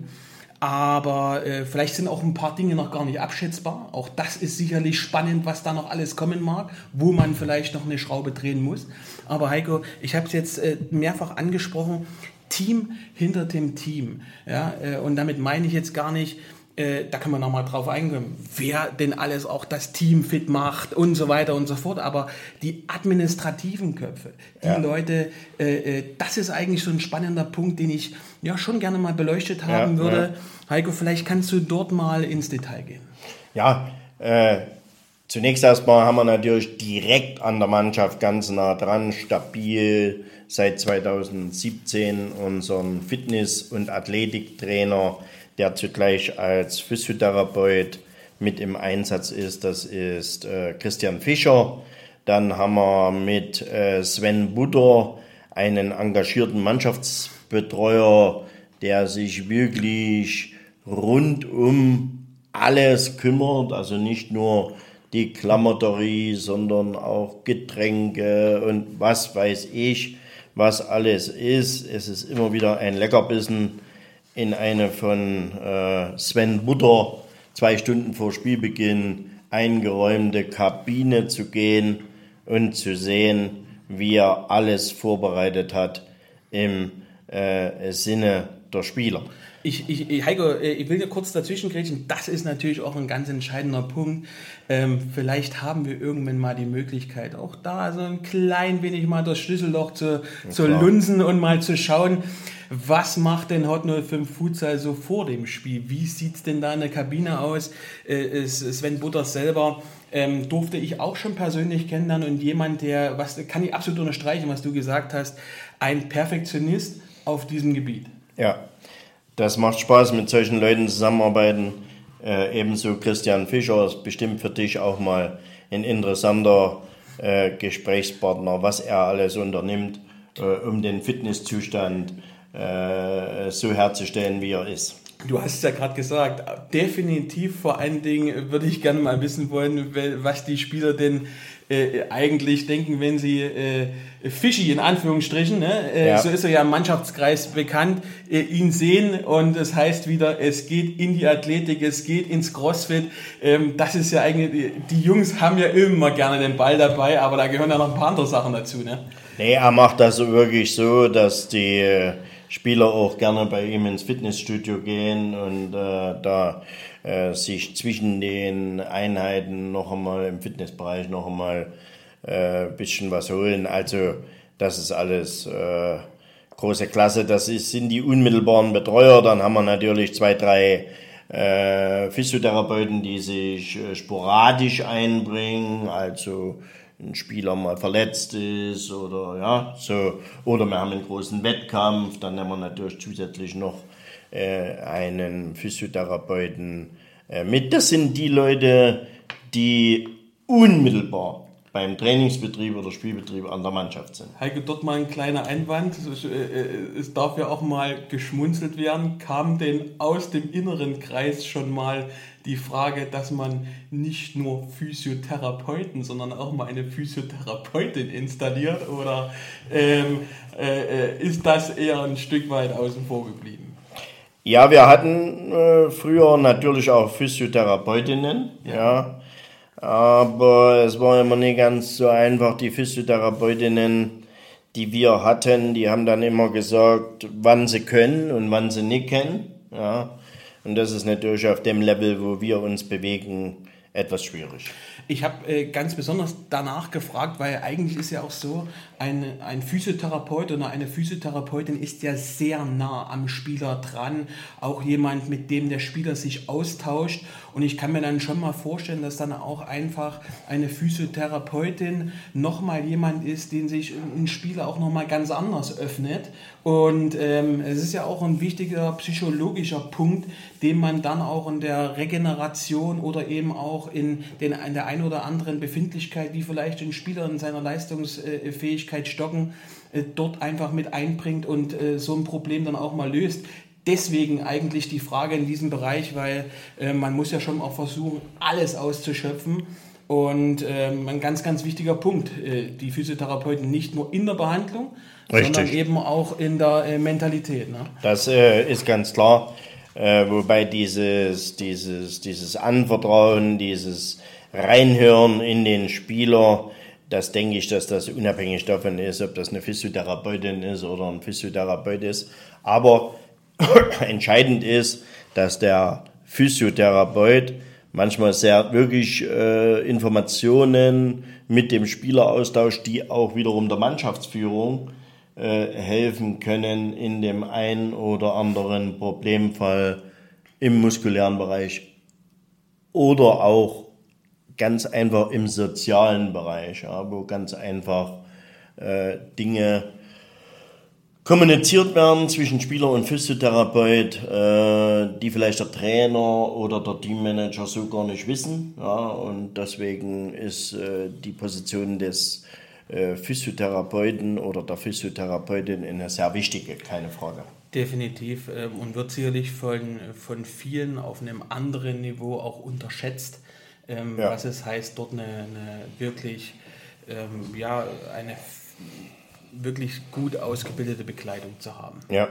Aber äh, vielleicht sind auch ein paar Dinge noch gar nicht abschätzbar. Auch das ist sicherlich spannend, was da noch alles kommen mag, wo man vielleicht noch eine Schraube drehen muss. Aber Heiko, ich habe es jetzt äh, mehrfach angesprochen, Team hinter dem Team. Ja, äh, und damit meine ich jetzt gar nicht, äh, da kann man nochmal drauf eingehen, wer denn alles auch das Team fit macht und so weiter und so fort. Aber die administrativen Köpfe, die ja. Leute, äh, das ist eigentlich so ein spannender Punkt, den ich ja schon gerne mal beleuchtet haben ja, würde. Ja. Heiko, vielleicht kannst du dort mal ins Detail gehen. Ja, äh, zunächst erstmal haben wir natürlich direkt an der Mannschaft ganz nah dran, stabil seit zweitausendsiebzehn unseren Fitness- und Athletiktrainer, der zugleich als Physiotherapeut mit im Einsatz ist. Das ist äh, Christian Fischer. Dann haben wir mit äh, Sven Butter einen engagierten Mannschaftsbetreuer, der sich wirklich rund um alles kümmert, also nicht nur die Klamotterie, sondern auch Getränke und was weiß ich, was alles ist. Es ist immer wieder ein Leckerbissen, in eine von äh, Sven Butter zwei Stunden vor Spielbeginn eingeräumte Kabine zu gehen und zu sehen, wie er alles vorbereitet hat im äh, Sinne der Spieler. Ich, ich, Heiko, ich will dir kurz dazwischen grätschen. Das ist natürlich auch ein ganz entscheidender Punkt. Ähm, vielleicht haben wir irgendwann mal die Möglichkeit, auch da so ein klein wenig mal das Schlüsselloch zu, zu lunsen und mal zu schauen, was macht denn Hot null fünf Futsal so vor dem Spiel? Wie sieht es denn da in der Kabine aus? Äh, Sven Butters selber ähm, durfte ich auch schon persönlich kennenlernen und jemand, der, was kann ich absolut unterstreichen, was du gesagt hast, ein Perfektionist auf diesem Gebiet. Ja, das macht Spaß, mit solchen Leuten zusammenarbeiten. Äh, ebenso Christian Fischer ist bestimmt für dich auch mal ein interessanter äh, Gesprächspartner, was er alles unternimmt, äh, um den Fitnesszustand äh, so herzustellen, wie er ist. Du hast es ja gerade gesagt, definitiv vor allen Dingen würde ich gerne mal wissen wollen, was die Spieler denn äh, eigentlich denken, wenn sie äh, Fischi in Anführungsstrichen, ne? äh, ja. so ist er ja im Mannschaftskreis bekannt, äh, ihn sehen und das heißt wieder, es geht in die Athletik, es geht ins Crossfit. Ähm, das ist ja eigentlich, die Jungs haben ja immer gerne den Ball dabei, aber da gehören ja noch ein paar andere Sachen dazu. Ne? Nee, er macht das wirklich so, dass die Spieler auch gerne bei ihm ins Fitnessstudio gehen und äh, da äh, sich zwischen den Einheiten noch einmal im Fitnessbereich noch einmal ein äh, bisschen was holen. Also das ist alles äh, große Klasse. Das ist, sind die unmittelbaren Betreuer. Dann haben wir natürlich zwei, drei äh, Physiotherapeuten, die sich äh, sporadisch einbringen, also ein Spieler mal verletzt ist oder ja, so, oder wir haben einen großen Wettkampf, dann nehmen wir natürlich zusätzlich noch äh, einen Physiotherapeuten äh, mit. Das sind die Leute, die unmittelbar beim Trainingsbetrieb oder Spielbetrieb an der Mannschaft sind. Heike, dort mal ein kleiner Einwand. Es darf ja auch mal geschmunzelt werden. Kam denn aus dem inneren Kreis schon mal die Frage, dass man nicht nur Physiotherapeuten, sondern auch mal eine Physiotherapeutin installiert? Oder ähm, äh, ist das eher ein Stück weit außen vor geblieben? Ja, wir hatten äh, früher natürlich auch Physiotherapeutinnen, ja. ja. Aber es war immer nicht ganz so einfach. Die Physiotherapeutinnen, die wir hatten, die haben dann immer gesagt, wann sie können und wann sie nicht können. Ja. Und das ist natürlich auf dem Level, wo wir uns bewegen, etwas schwierig. Ich habe äh, ganz besonders danach gefragt, weil eigentlich ist ja auch so, ein, ein Physiotherapeut oder eine Physiotherapeutin ist ja sehr nah am Spieler dran, auch jemand, mit dem der Spieler sich austauscht, und ich kann mir dann schon mal vorstellen, dass dann auch einfach eine Physiotherapeutin nochmal jemand ist, den sich ein Spieler auch nochmal ganz anders öffnet, und ähm, es ist ja auch ein wichtiger psychologischer Punkt, den man dann auch in der Regeneration oder eben auch in, den, in der ein oder anderen Befindlichkeit, wie vielleicht ein Spieler in seiner Leistungsfähigkeit stocken, dort einfach mit einbringt und so ein Problem dann auch mal löst. Deswegen eigentlich die Frage in diesem Bereich, weil äh, man muss ja schon auch versuchen, alles auszuschöpfen. Und ähm, ein ganz, ganz wichtiger Punkt, äh, die Physiotherapeuten nicht nur in der Behandlung, Richtig. sondern eben auch in der äh, Mentalität. Ne? Das äh, ist ganz klar. Äh, wobei dieses, dieses, dieses Anvertrauen, dieses Reinhören in den Spieler, das denke ich, dass das unabhängig davon ist, ob das eine Physiotherapeutin ist oder ein Physiotherapeut ist. Aber entscheidend ist, dass der Physiotherapeut manchmal sehr wirklich äh, Informationen mit dem Spieler austauscht, die auch wiederum der Mannschaftsführung äh, helfen können in dem einen oder anderen Problemfall im muskulären Bereich oder auch ganz einfach im sozialen Bereich, ja, wo ganz einfach äh, Dinge kommuniziert werden zwischen Spieler und Physiotherapeut, äh, die vielleicht der Trainer oder der Teammanager so gar nicht wissen. Ja, und deswegen ist äh, die Position des äh, Physiotherapeuten oder der Physiotherapeutin eine sehr wichtige, keine Frage. Definitiv ähm, und wird sicherlich von, von vielen auf einem anderen Niveau auch unterschätzt, ähm, ja. was es heißt, dort eine, eine wirklich, ähm, ja, eine wirklich gut ausgebildete Bekleidung zu haben. Ja.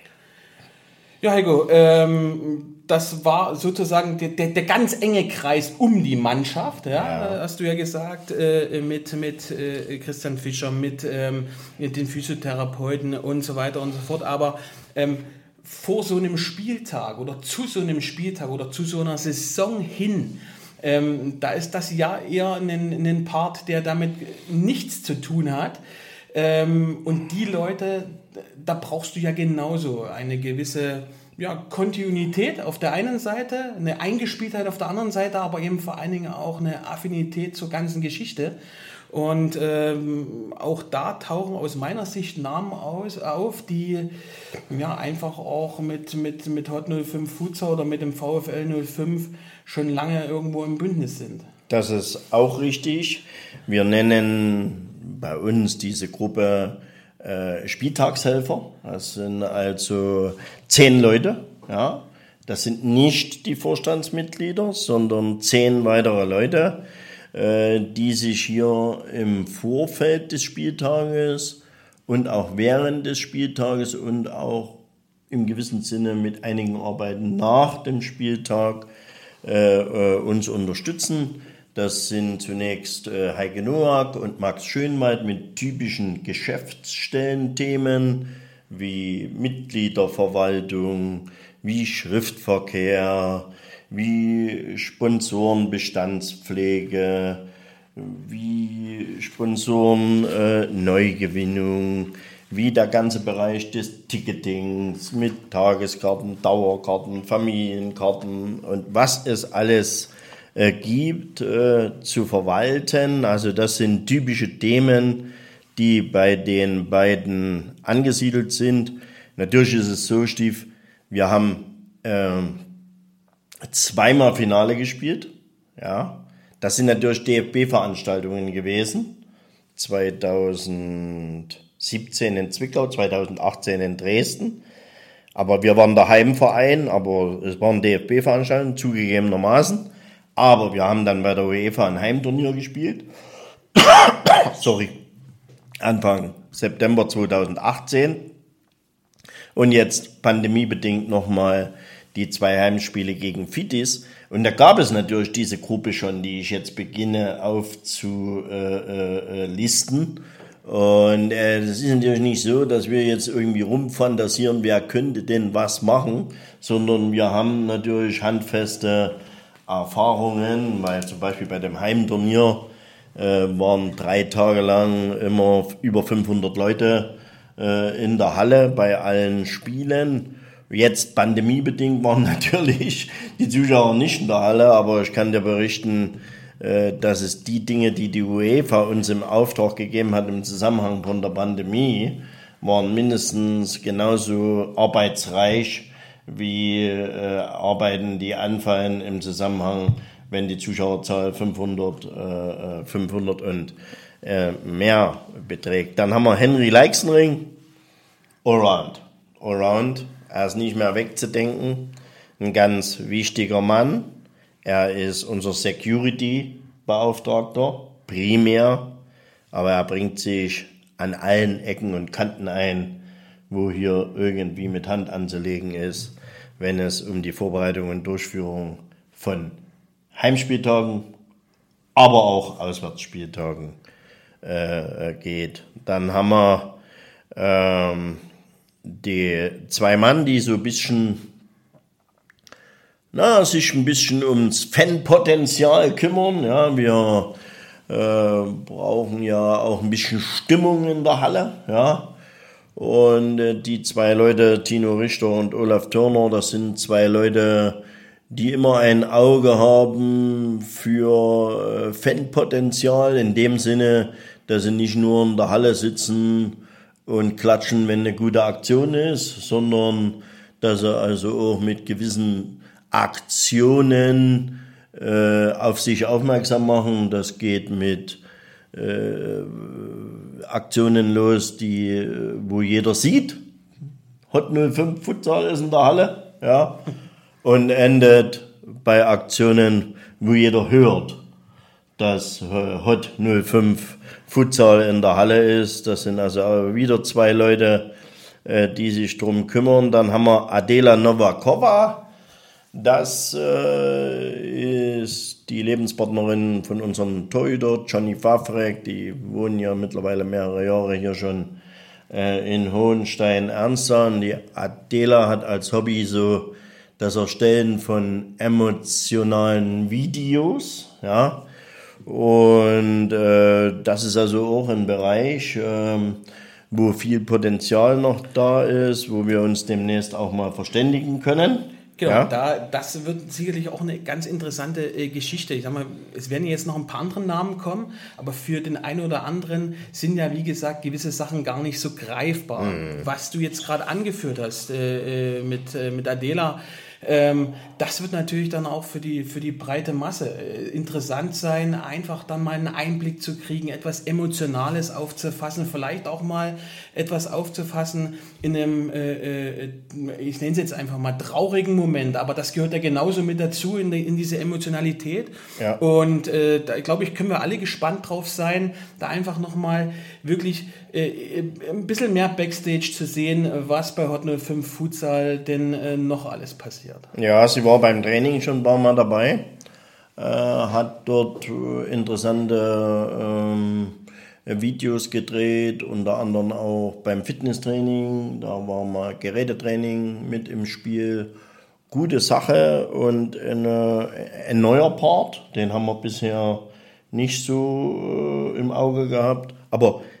Ja, Heiko, ähm, das war sozusagen der, der, der ganz enge Kreis um die Mannschaft, ja, ja. hast du ja gesagt, äh, mit, mit äh, Christian Fischer, mit, ähm, mit den Physiotherapeuten und so weiter und so fort. Aber ähm, vor so einem Spieltag oder zu so einem Spieltag oder zu so einer Saison hin, ähm, da ist das ja eher ein, ein Part, der damit nichts zu tun hat. Ähm, und die Leute, da brauchst du ja genauso eine gewisse ja, Kontinuität auf der einen Seite, eine Eingespieltheit auf der anderen Seite, aber eben vor allen Dingen auch eine Affinität zur ganzen Geschichte. Und ähm, auch da tauchen aus meiner Sicht Namen aus, auf, die ja, einfach auch mit, mit, mit Hot null fünf Futsal oder mit dem VfL null fünf schon lange irgendwo im Bündnis sind. Das ist auch richtig. Wir nennen bei uns diese Gruppe äh, Spieltagshelfer. Das sind also zehn Leute. Ja. Das sind nicht die Vorstandsmitglieder, sondern zehn weitere Leute, äh, die sich hier im Vorfeld des Spieltages und auch während des Spieltages und auch im gewissen Sinne mit einigen Arbeiten nach dem Spieltag äh, äh, uns unterstützen. Das sind zunächst äh, Heike Noack und Max Schönwald mit typischen Geschäftsstellenthemen wie Mitgliederverwaltung, wie Schriftverkehr, wie Sponsorenbestandspflege, wie Sponsoren äh, Neugewinnung, wie der ganze Bereich des Ticketings mit Tageskarten, Dauerkarten, Familienkarten und was es alles äh, gibt, äh, zu verwalten. Also das sind typische Themen, die bei den beiden angesiedelt sind. Natürlich ist es so, Stief, wir haben äh, zweimal Finale gespielt. Ja, das sind natürlich D F B-Veranstaltungen gewesen. zweitausendsiebzehn in Zwickau, zweitausendachtzehn in Dresden. Aber wir waren der Heimverein, aber es waren D F B-Veranstaltungen, zugegebenermaßen. Aber wir haben dann bei der UEFA ein Heimturnier gespielt. Sorry. Anfang September zweitausendachtzehn. Und jetzt pandemiebedingt nochmal die zwei Heimspiele gegen Fidesz. Und da gab es natürlich diese Gruppe schon, die ich jetzt beginne aufzulisten. Und äh, das ist natürlich nicht so, dass wir jetzt irgendwie rumfantasieren, wer könnte denn was machen, sondern wir haben natürlich handfeste Erfahrungen, weil zum Beispiel bei dem Heimturnier äh, waren drei Tage lang immer über fünfhundert Leute äh, in der Halle bei allen Spielen. Jetzt pandemiebedingt waren natürlich die Zuschauer nicht in der Halle, aber ich kann dir berichten, äh, dass es die Dinge, die die UEFA uns im Auftrag gegeben hat im Zusammenhang von der Pandemie, waren mindestens genauso arbeitsreich wie äh, Arbeiten, die anfallen im Zusammenhang, wenn die Zuschauerzahl fünfhundert, äh, fünfhundert und äh, mehr beträgt. Dann haben wir Henry Leixenring, Allround. Allround, er ist nicht mehr wegzudenken, ein ganz wichtiger Mann. Er ist unser Security-Beauftragter, primär, aber er bringt sich an allen Ecken und Kanten ein, wo hier irgendwie mit Hand anzulegen ist, wenn es um die Vorbereitung und Durchführung von Heimspieltagen, aber auch Auswärtsspieltagen äh, geht. Dann haben wir ähm, die zwei Mann, die so ein bisschen, na, sich ein bisschen ums Fanpotenzial kümmern. Ja, wir äh, brauchen ja auch ein bisschen Stimmung in der Halle, ja. Und äh, die zwei Leute, Tino Richter und Olaf Törner, das sind zwei Leute, die immer ein Auge haben für äh, Fanpotenzial, in dem Sinne, dass sie nicht nur in der Halle sitzen und klatschen, wenn eine gute Aktion ist, sondern dass sie also auch mit gewissen Aktionen äh, auf sich aufmerksam machen. Das geht mit äh, Aktionen los, die, wo jeder sieht. Hot null fünf Futsal ist in der Halle, ja, und endet bei Aktionen, wo jeder hört, dass Hot null fünf Futsal in der Halle ist. Das sind also wieder zwei Leute, die sich drum kümmern. Dann haben wir Adela Novakova. Das äh, ist die Lebenspartnerin von unserem Torhüter Johnny Favrek. Die wohnen ja mittlerweile mehrere Jahre hier schon äh, in Hohenstein-Ernstthal. Die Adela hat als Hobby so das Erstellen von emotionalen Videos, ja. Und äh, das ist also auch ein Bereich, äh, wo viel Potenzial noch da ist, wo wir uns demnächst auch mal verständigen können. Genau, ja? da, das wird sicherlich auch eine ganz interessante äh, Geschichte. Ich sag mal, es werden jetzt noch ein paar andere Namen kommen, aber für den einen oder anderen sind ja, wie gesagt, gewisse Sachen gar nicht so greifbar. Mhm. Was du jetzt gerade angeführt hast äh, mit, äh, mit Adela, ähm, das wird natürlich dann auch für die, für die breite Masse äh, interessant sein, einfach dann mal einen Einblick zu kriegen, etwas Emotionales aufzufassen, vielleicht auch mal etwas aufzufassen in einem, äh, äh, ich nenne es jetzt einfach mal traurigen Moment, aber das gehört ja genauso mit dazu in, die, in diese Emotionalität. Ja. Und äh, da glaube ich, können wir alle gespannt drauf sein, da einfach nochmal wirklich äh, ein bisschen mehr Backstage zu sehen, was bei Hot null fünf Futsal denn äh, noch alles passiert. Ja, sie war beim Training schon ein paar Mal dabei, äh, hat dort interessante ähm, Videos gedreht, unter anderem auch beim Fitnesstraining, da war mal Gerätetraining mit im Spiel. Gute Sache und eine, ein neuer Part, den haben wir bisher nicht so äh, im Auge gehabt, aber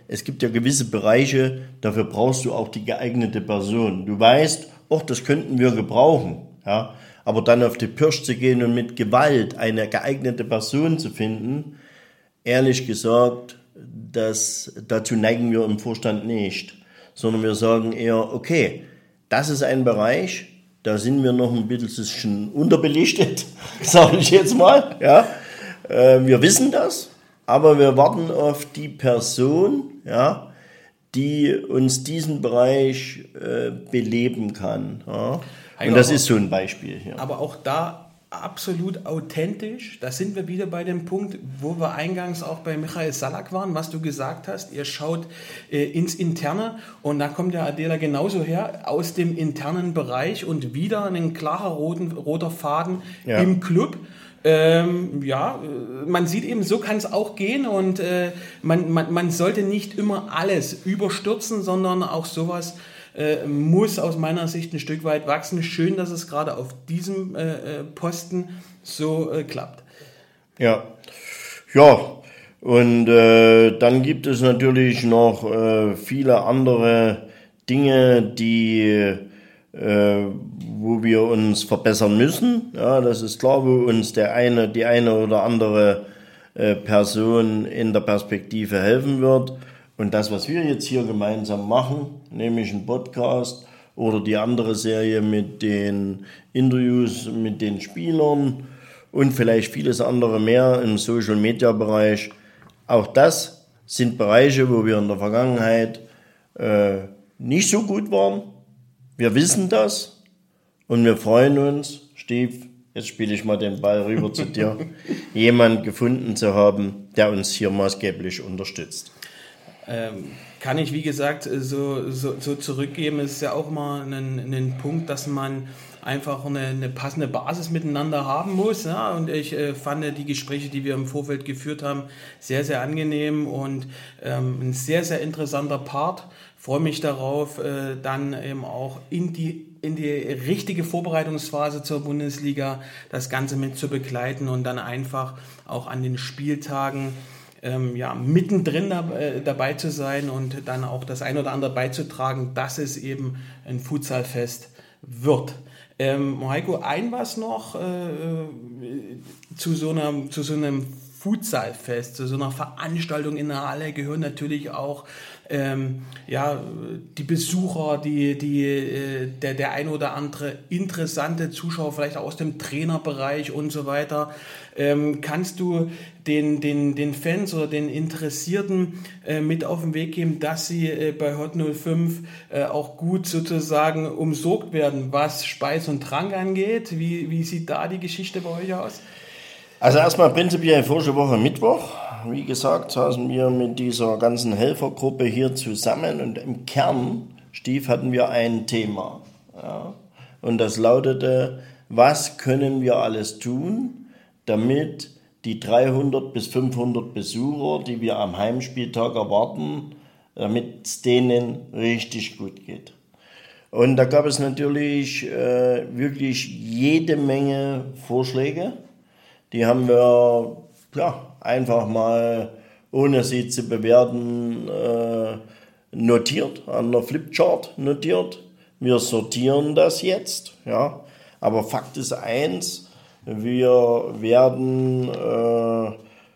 es gibt ja gewisse Bereiche, dafür brauchst du auch die geeignete Person. Du weißt, ach, das könnten wir gebrauchen, ja. Aber dann auf die Pirsch zu gehen und mit Gewalt eine geeignete Person zu finden, ehrlich gesagt, das, dazu neigen wir im Vorstand nicht. Sondern wir sagen eher, okay, das ist ein Bereich, da sind wir noch ein bisschen unterbelichtet, sage ich jetzt mal. Ja. Wir wissen das, aber wir warten auf die Person, ja, die uns diesen Bereich äh, beleben kann. Ja. Und das ist so ein Beispiel hier. Aber auch da absolut authentisch. Da sind wir wieder bei dem Punkt, wo wir eingangs auch bei Michael Salak waren, was du gesagt hast. Ihr schaut äh, ins Interne und da kommt der Adela genauso her, aus dem internen Bereich und wieder ein klarer roten, roter Faden ja. im Club. Ähm, ja, man sieht eben, so kann es auch gehen und äh, man, man, man sollte nicht immer alles überstürzen, sondern auch sowas Äh, muss aus meiner Sicht ein Stück weit wachsen. Schön, dass es gerade auf diesem äh, Posten so äh, klappt. Ja, ja. Und äh, dann gibt es natürlich noch äh, viele andere Dinge, die, äh, wo wir uns verbessern müssen. Ja, das ist klar, wo uns der eine, die eine oder andere äh, Person in der Perspektive helfen wird. Und das, was wir jetzt hier gemeinsam machen, nämlich ein Podcast oder die andere Serie mit den Interviews mit den Spielern und vielleicht vieles andere mehr im Social-Media-Bereich, auch das sind Bereiche, wo wir in der Vergangenheit äh, nicht so gut waren. Wir wissen das und wir freuen uns, Steve, jetzt spiele ich mal den Ball rüber zu dir, jemand gefunden zu haben, der uns hier maßgeblich unterstützt. Ähm, kann ich, wie gesagt, so, so, so zurückgeben. Es ist ja auch mal ein, ein Punkt, dass man einfach eine, eine passende Basis miteinander haben muss. Ja? Und ich äh, fand die Gespräche, die wir im Vorfeld geführt haben, sehr, sehr angenehm und ähm, ein sehr, sehr interessanter Part. Freue mich darauf, äh, dann eben auch in die, in die richtige Vorbereitungsphase zur Bundesliga das Ganze mit zu begleiten und dann einfach auch an den Spieltagen Ähm, ja, mittendrin da, äh, dabei zu sein und dann auch das ein oder andere beizutragen, dass es eben ein Futsalfest wird. Ähm, Heiko, ein was noch äh, zu, so einer, zu so einem Futsalfest, zu so einer Veranstaltung in der Halle gehören natürlich auch ähm, ja, die Besucher, die, die, äh, der, der ein oder andere interessante Zuschauer, vielleicht aus dem Trainerbereich und so weiter. Ähm, kannst du den, den, den Fans oder den Interessierten äh, mit auf den Weg geben, dass sie äh, bei Hot null fünf äh, auch gut sozusagen umsorgt werden, was Speis und Trank angeht? Wie, wie sieht da die Geschichte bei euch aus? Also erstmal prinzipiell vorige Woche Mittwoch. Wie gesagt, saßen wir mit dieser ganzen Helfergruppe hier zusammen und im Kern, Stief, hatten wir ein Thema. Ja? Und das lautete, was können wir alles tun, damit die dreihundert bis fünfhundert Besucher, die wir am Heimspieltag erwarten, damit es denen richtig gut geht. Und da gab es natürlich äh, wirklich jede Menge Vorschläge. Die haben wir ja, einfach mal, ohne sie zu bewerten, äh, notiert, an der Flipchart notiert. Wir sortieren das jetzt. Ja. Aber Fakt ist eins, wir werden äh,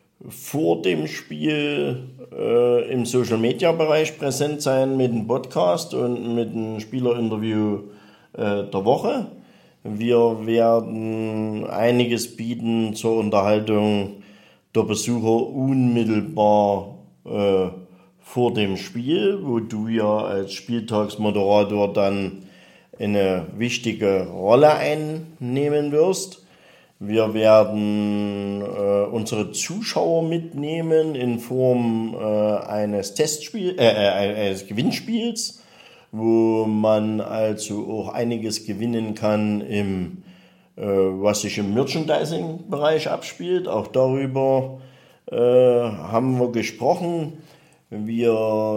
vor dem Spiel äh, im Social-Media-Bereich präsent sein mit dem Podcast und mit dem Spielerinterview äh, der Woche. Wir werden einiges bieten zur Unterhaltung der Besucher unmittelbar äh, vor dem Spiel, wo du ja als Spieltagsmoderator dann eine wichtige Rolle einnehmen wirst. Wir werden äh, unsere Zuschauer mitnehmen in Form äh, eines Testspiels, äh, eines Gewinnspiels, wo man also auch einiges gewinnen kann, im, äh, was sich im Merchandising-Bereich abspielt. Auch darüber äh, haben wir gesprochen. Wir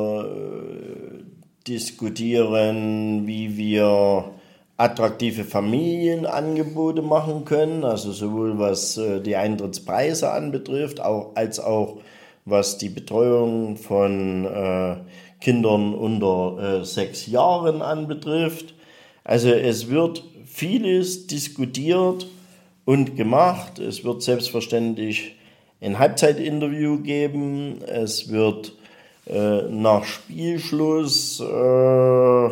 äh, diskutieren, wie wir attraktive Familienangebote machen können, also sowohl was äh, die Eintrittspreise anbetrifft, auch, als auch was die Betreuung von äh, Kindern unter äh, sechs Jahren anbetrifft. Also es wird vieles diskutiert und gemacht. Es wird selbstverständlich ein Halbzeitinterview geben. Es wird äh, nach Spielschluss äh,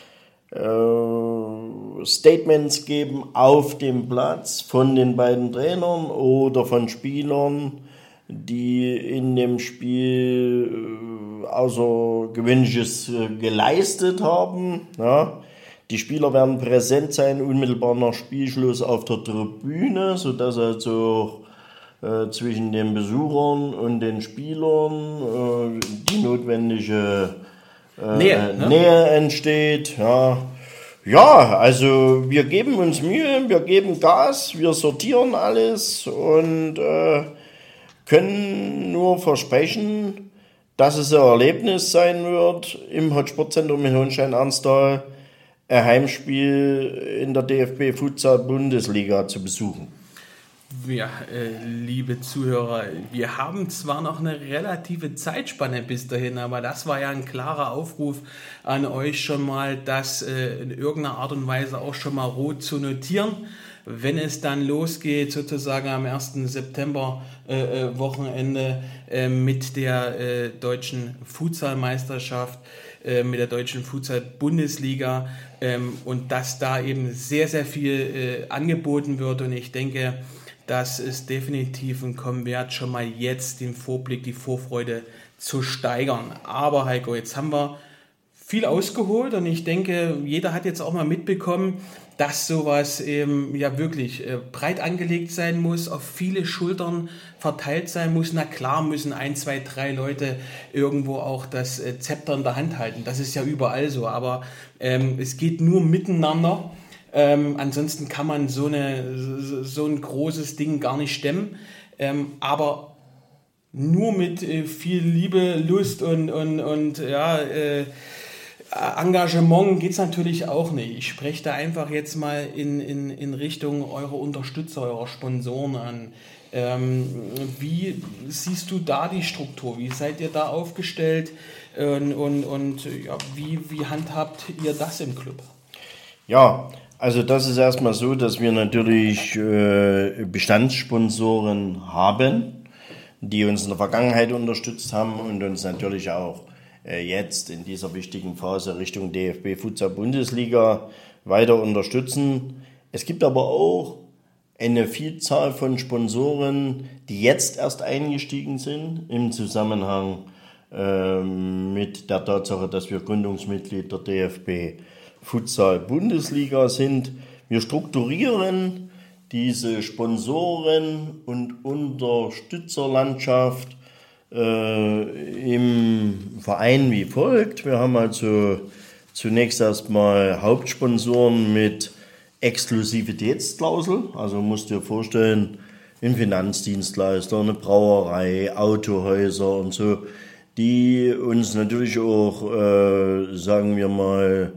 äh, Statements geben auf dem Platz von den beiden Trainern oder von Spielern, die in dem Spiel äh, Außergewöhnliches äh, geleistet haben. Ja. Die Spieler werden präsent sein, unmittelbar nach Spielschluss auf der Tribüne, sodass also äh, zwischen den Besuchern und den Spielern äh, die notwendige äh, Nähe, ne? Nähe entsteht. Ja. ja, also wir geben uns Mühe, wir geben Gas, wir sortieren alles und äh, können nur versprechen, dass es ein Erlebnis sein wird im Hotsportzentrum in Hohenstein-Ernsthal, ein Heimspiel in der D F B Futsal Bundesliga zu besuchen. Ja, äh, liebe Zuhörer, wir haben zwar noch eine relative Zeitspanne bis dahin, aber das war ja ein klarer Aufruf an euch schon mal, das äh, in irgendeiner Art und Weise auch schon mal rot zu notieren. Wenn es dann losgeht, sozusagen am ersten September äh, äh, Wochenende äh, mit der äh, deutschen Futsalmeisterschaft, äh, mit der deutschen Futsal-Bundesliga ähm, und dass da eben sehr, sehr viel äh, angeboten wird und ich denke, das ist definitiv ein Kommen wert, schon mal jetzt den Vorblick, die Vorfreude zu steigern. Aber Heiko, jetzt haben wir viel ausgeholt und ich denke, jeder hat jetzt auch mal mitbekommen, dass sowas eben ja wirklich äh, breit angelegt sein muss, auf viele Schultern verteilt sein muss. Na klar müssen ein, zwei, drei Leute irgendwo auch das äh, Zepter in der Hand halten. Das ist ja überall so, aber ähm, es geht nur miteinander. Ähm, ansonsten kann man so, eine, so, so ein großes Ding gar nicht stemmen. Ähm, aber nur mit äh, viel Liebe, Lust und, und, und ja, äh, Engagement geht es natürlich auch nicht. Ich spreche da einfach jetzt mal in, in, in Richtung eurer Unterstützer, eurer Sponsoren an. Ähm, wie siehst du da die Struktur? Wie seid ihr da aufgestellt? Und, und, und ja, wie, wie handhabt ihr das im Club? Ja, also das ist erstmal so, dass wir natürlich äh, Bestandssponsoren haben, die uns in der Vergangenheit unterstützt haben und uns natürlich auch jetzt in dieser wichtigen Phase Richtung D F B Futsal Bundesliga weiter unterstützen. Es gibt aber auch eine Vielzahl von Sponsoren, die jetzt erst eingestiegen sind im Zusammenhang äh, mit der Tatsache, dass wir Gründungsmitglied der D F B Futsal Bundesliga sind. Wir strukturieren diese Sponsoren- und Unterstützerlandschaft im Verein wie folgt. Wir haben also zunächst erstmal Hauptsponsoren mit Exklusivitätsklausel. Also musst du dir vorstellen, ein Finanzdienstleister, eine Brauerei, Autohäuser und so, die uns natürlich auch, äh, sagen wir mal,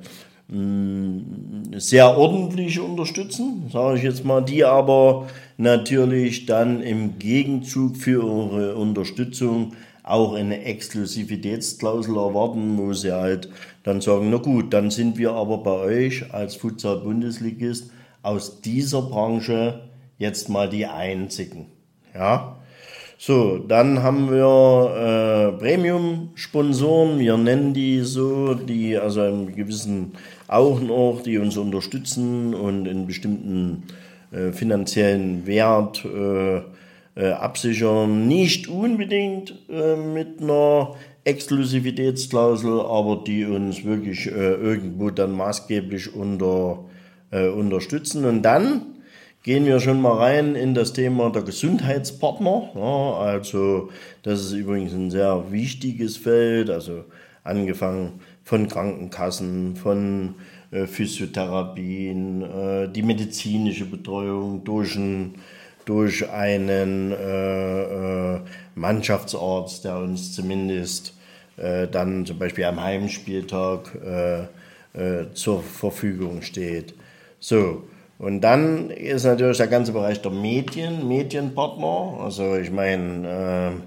sehr ordentlich unterstützen, sage ich jetzt mal, die aber natürlich dann im Gegenzug für ihre Unterstützung auch eine Exklusivitätsklausel erwarten, wo sie halt dann sagen, na gut, dann sind wir aber bei euch als Futsal-Bundesligist aus dieser Branche jetzt mal die Einzigen. Ja. So, dann haben wir äh, Premium-Sponsoren, wir nennen die so, die also einen gewissen auch noch, die uns unterstützen und einen bestimmten äh, finanziellen Wert äh, äh, absichern. Nicht unbedingt äh, mit einer Exklusivitätsklausel, aber die uns wirklich äh, irgendwo dann maßgeblich unter, äh, unterstützen. Und dann gehen wir schon mal rein in das Thema der Gesundheitspartner. Ja, also das ist übrigens ein sehr wichtiges Feld, also angefangen von Krankenkassen, von äh, Physiotherapien, äh, die medizinische Betreuung durch, ein, durch einen äh, äh, Mannschaftsarzt, der uns zumindest äh, dann zum Beispiel am Heimspieltag äh, äh, zur Verfügung steht. So. Und dann ist natürlich der ganze Bereich der Medien, Medienpartner. Also ich meine,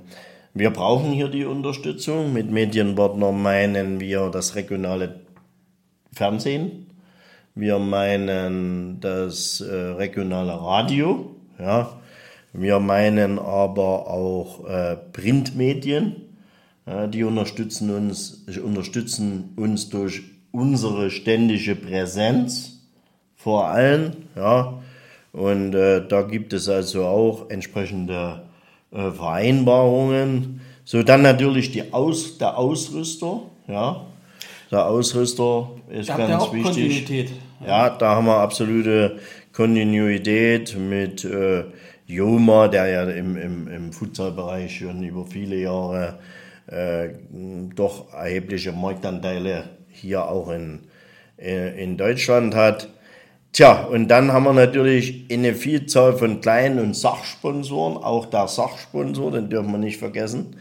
Wir brauchen hier die Unterstützung. Mit Medienpartner meinen wir das regionale Fernsehen. Wir meinen das äh, regionale Radio. Ja. Wir meinen aber auch äh, Printmedien. Ja, die unterstützen uns, unterstützen uns durch unsere ständige Präsenz vor allem. Ja. Und äh, da gibt es also auch entsprechende äh, Vereinbarungen. So, dann natürlich die Aus, der Ausrüster. Ja. Der Ausrüster ist da ganz habt ihr auch wichtig. Kontinuität. Ja, da haben wir absolute Kontinuität mit äh, Joma, der ja im, im, im Futsalbereich schon über viele Jahre äh, doch erhebliche Marktanteile hier auch in, äh, in Deutschland hat. Tja, und dann haben wir natürlich eine Vielzahl von kleinen und Sachsponsoren, auch der Sachsponsor, den dürfen wir nicht vergessen.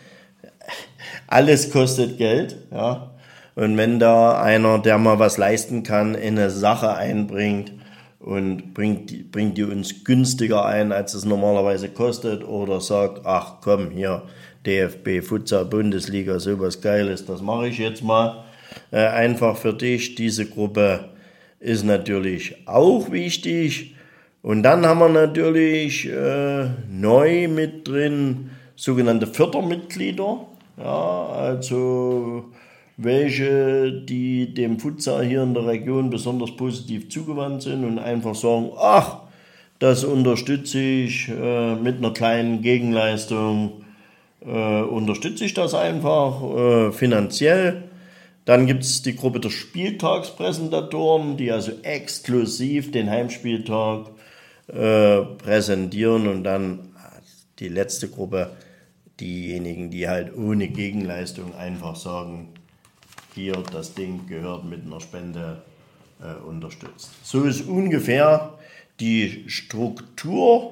Alles kostet Geld, ja. Und wenn da einer, der mal was leisten kann, in eine Sache einbringt und bringt die, bringt die uns günstiger ein, als es normalerweise kostet, oder sagt, ach komm, hier, D F B, Futsal, Bundesliga, sowas Geiles, das mache ich jetzt mal äh, einfach für dich. Diese Gruppe ist natürlich auch wichtig. Und dann haben wir natürlich äh, neu mit drin sogenannte Fördermitglieder, ja, also welche, die dem Futsal hier in der Region besonders positiv zugewandt sind und einfach sagen, ach, das unterstütze ich äh, mit einer kleinen Gegenleistung, äh, unterstütze ich das einfach äh, finanziell. Dann gibt es die Gruppe der Spieltagspräsentatoren, die also exklusiv den Heimspieltag äh, präsentieren, und dann die letzte Gruppe, diejenigen, die halt ohne Gegenleistung einfach sagen, hier, das Ding gehört mit einer Spende äh, unterstützt. So ist ungefähr die Struktur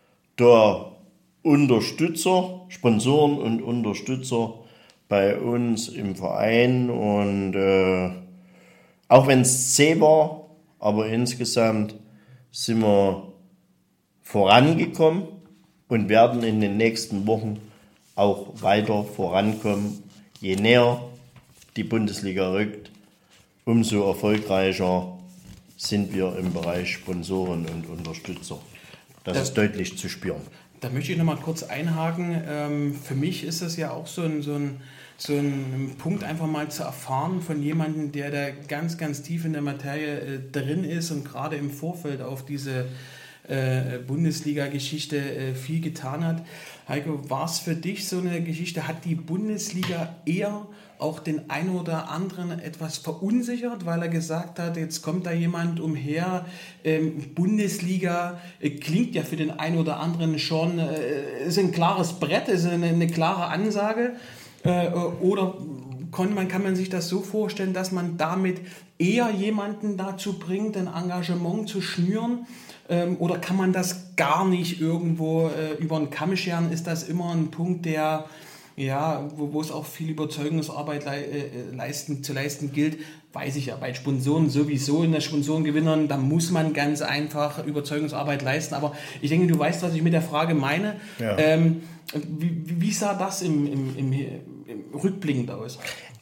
der Unterstützer, Sponsoren und Unterstützer bei uns im Verein. Und äh, auch wenn es zäh war, aber insgesamt sind wir vorangekommen und werden in den nächsten Wochen auch weiter vorankommen. Je näher die Bundesliga rückt, umso erfolgreicher sind wir im Bereich Sponsoren und Unterstützer. Das, das ist deutlich zu spüren. Da möchte ich noch mal kurz einhaken. Ähm, für mich ist das ja auch so ein, so, ein, so ein Punkt, einfach mal zu erfahren von jemandem, der da ganz, ganz tief in der Materie äh, drin ist und gerade im Vorfeld auf diese äh, Bundesliga-Geschichte äh, viel getan hat. Heiko, war es für dich so eine Geschichte, hat die Bundesliga eher auch den einen oder anderen etwas verunsichert, weil er gesagt hat, jetzt kommt da jemand umher, ähm, Bundesliga äh, klingt ja für den einen oder anderen schon, äh, ist ein klares Brett, ist eine, eine klare Ansage, äh, oder kann man, kann man sich das so vorstellen, dass man damit eher jemanden dazu bringt, ein Engagement zu schnüren, ähm, oder kann man das gar nicht irgendwo äh, über den Kamm scheren? Ist das immer ein Punkt, der Ja, wo, wo es auch viel Überzeugungsarbeit le- äh, leisten, zu leisten gilt, weiß ich ja bei Sponsoren sowieso, in der Sponsorengewinnern, da muss man ganz einfach Überzeugungsarbeit leisten. Aber ich denke, du weißt, was ich mit der Frage meine. Ja. Ähm, wie, wie sah das im, im, im, im Rückblickend aus?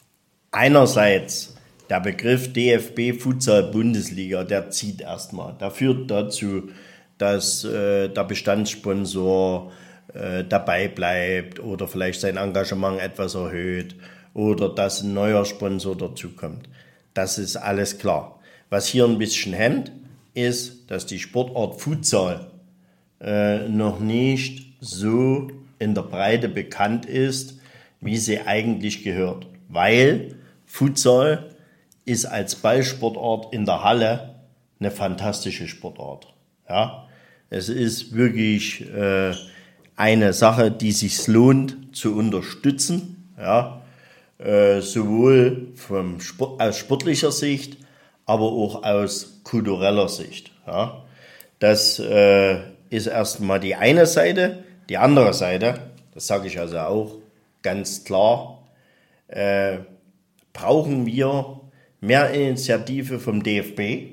Einerseits der Begriff D F B Futsal Bundesliga, der zieht erstmal. Der führt dazu, dass äh, der Bestandssponsor dabei bleibt oder vielleicht sein Engagement etwas erhöht oder dass ein neuer Sponsor dazukommt. Das ist alles klar. Was hier ein bisschen hemmt, ist, dass die Sportart Futsal äh, noch nicht so in der Breite bekannt ist, wie sie eigentlich gehört. Weil Futsal ist als Ballsportart in der Halle eine fantastische Sportart. Ja? Es ist wirklich äh, eine Sache, die sich lohnt zu unterstützen, ja, äh, sowohl vom Sport, aus sportlicher Sicht, aber auch aus kultureller Sicht. Ja. Das äh, ist erstmal die eine Seite. Die andere Seite, das sage ich also auch ganz klar, äh, brauchen wir mehr Initiative vom D F B.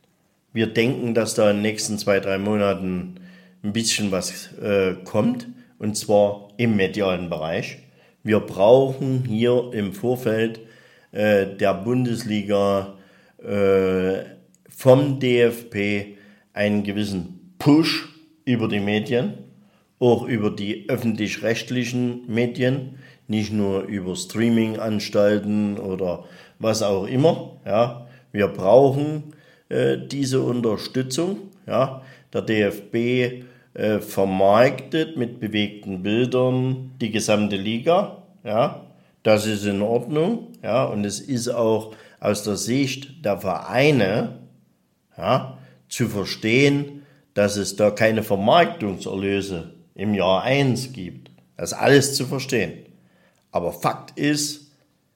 Wir denken, dass da in den nächsten zwei, drei Monaten ein bisschen was äh, kommt. und zwar im medialen Bereich. Wir brauchen hier im Vorfeld äh, der Bundesliga äh, vom D F B einen gewissen Push über die Medien, auch über die öffentlich-rechtlichen Medien, nicht nur über Streaming-Anstalten oder was auch immer. Ja. Wir brauchen äh, diese Unterstützung. Ja. Der D F B äh, vermarktet mit bewegten Bildern die gesamte Liga. Ja. Das ist in Ordnung. Ja. Und es ist auch aus der Sicht der Vereine, ja, zu verstehen, dass es da keine Vermarktungserlöse im Jahr eins gibt. Das ist alles zu verstehen. Aber Fakt ist,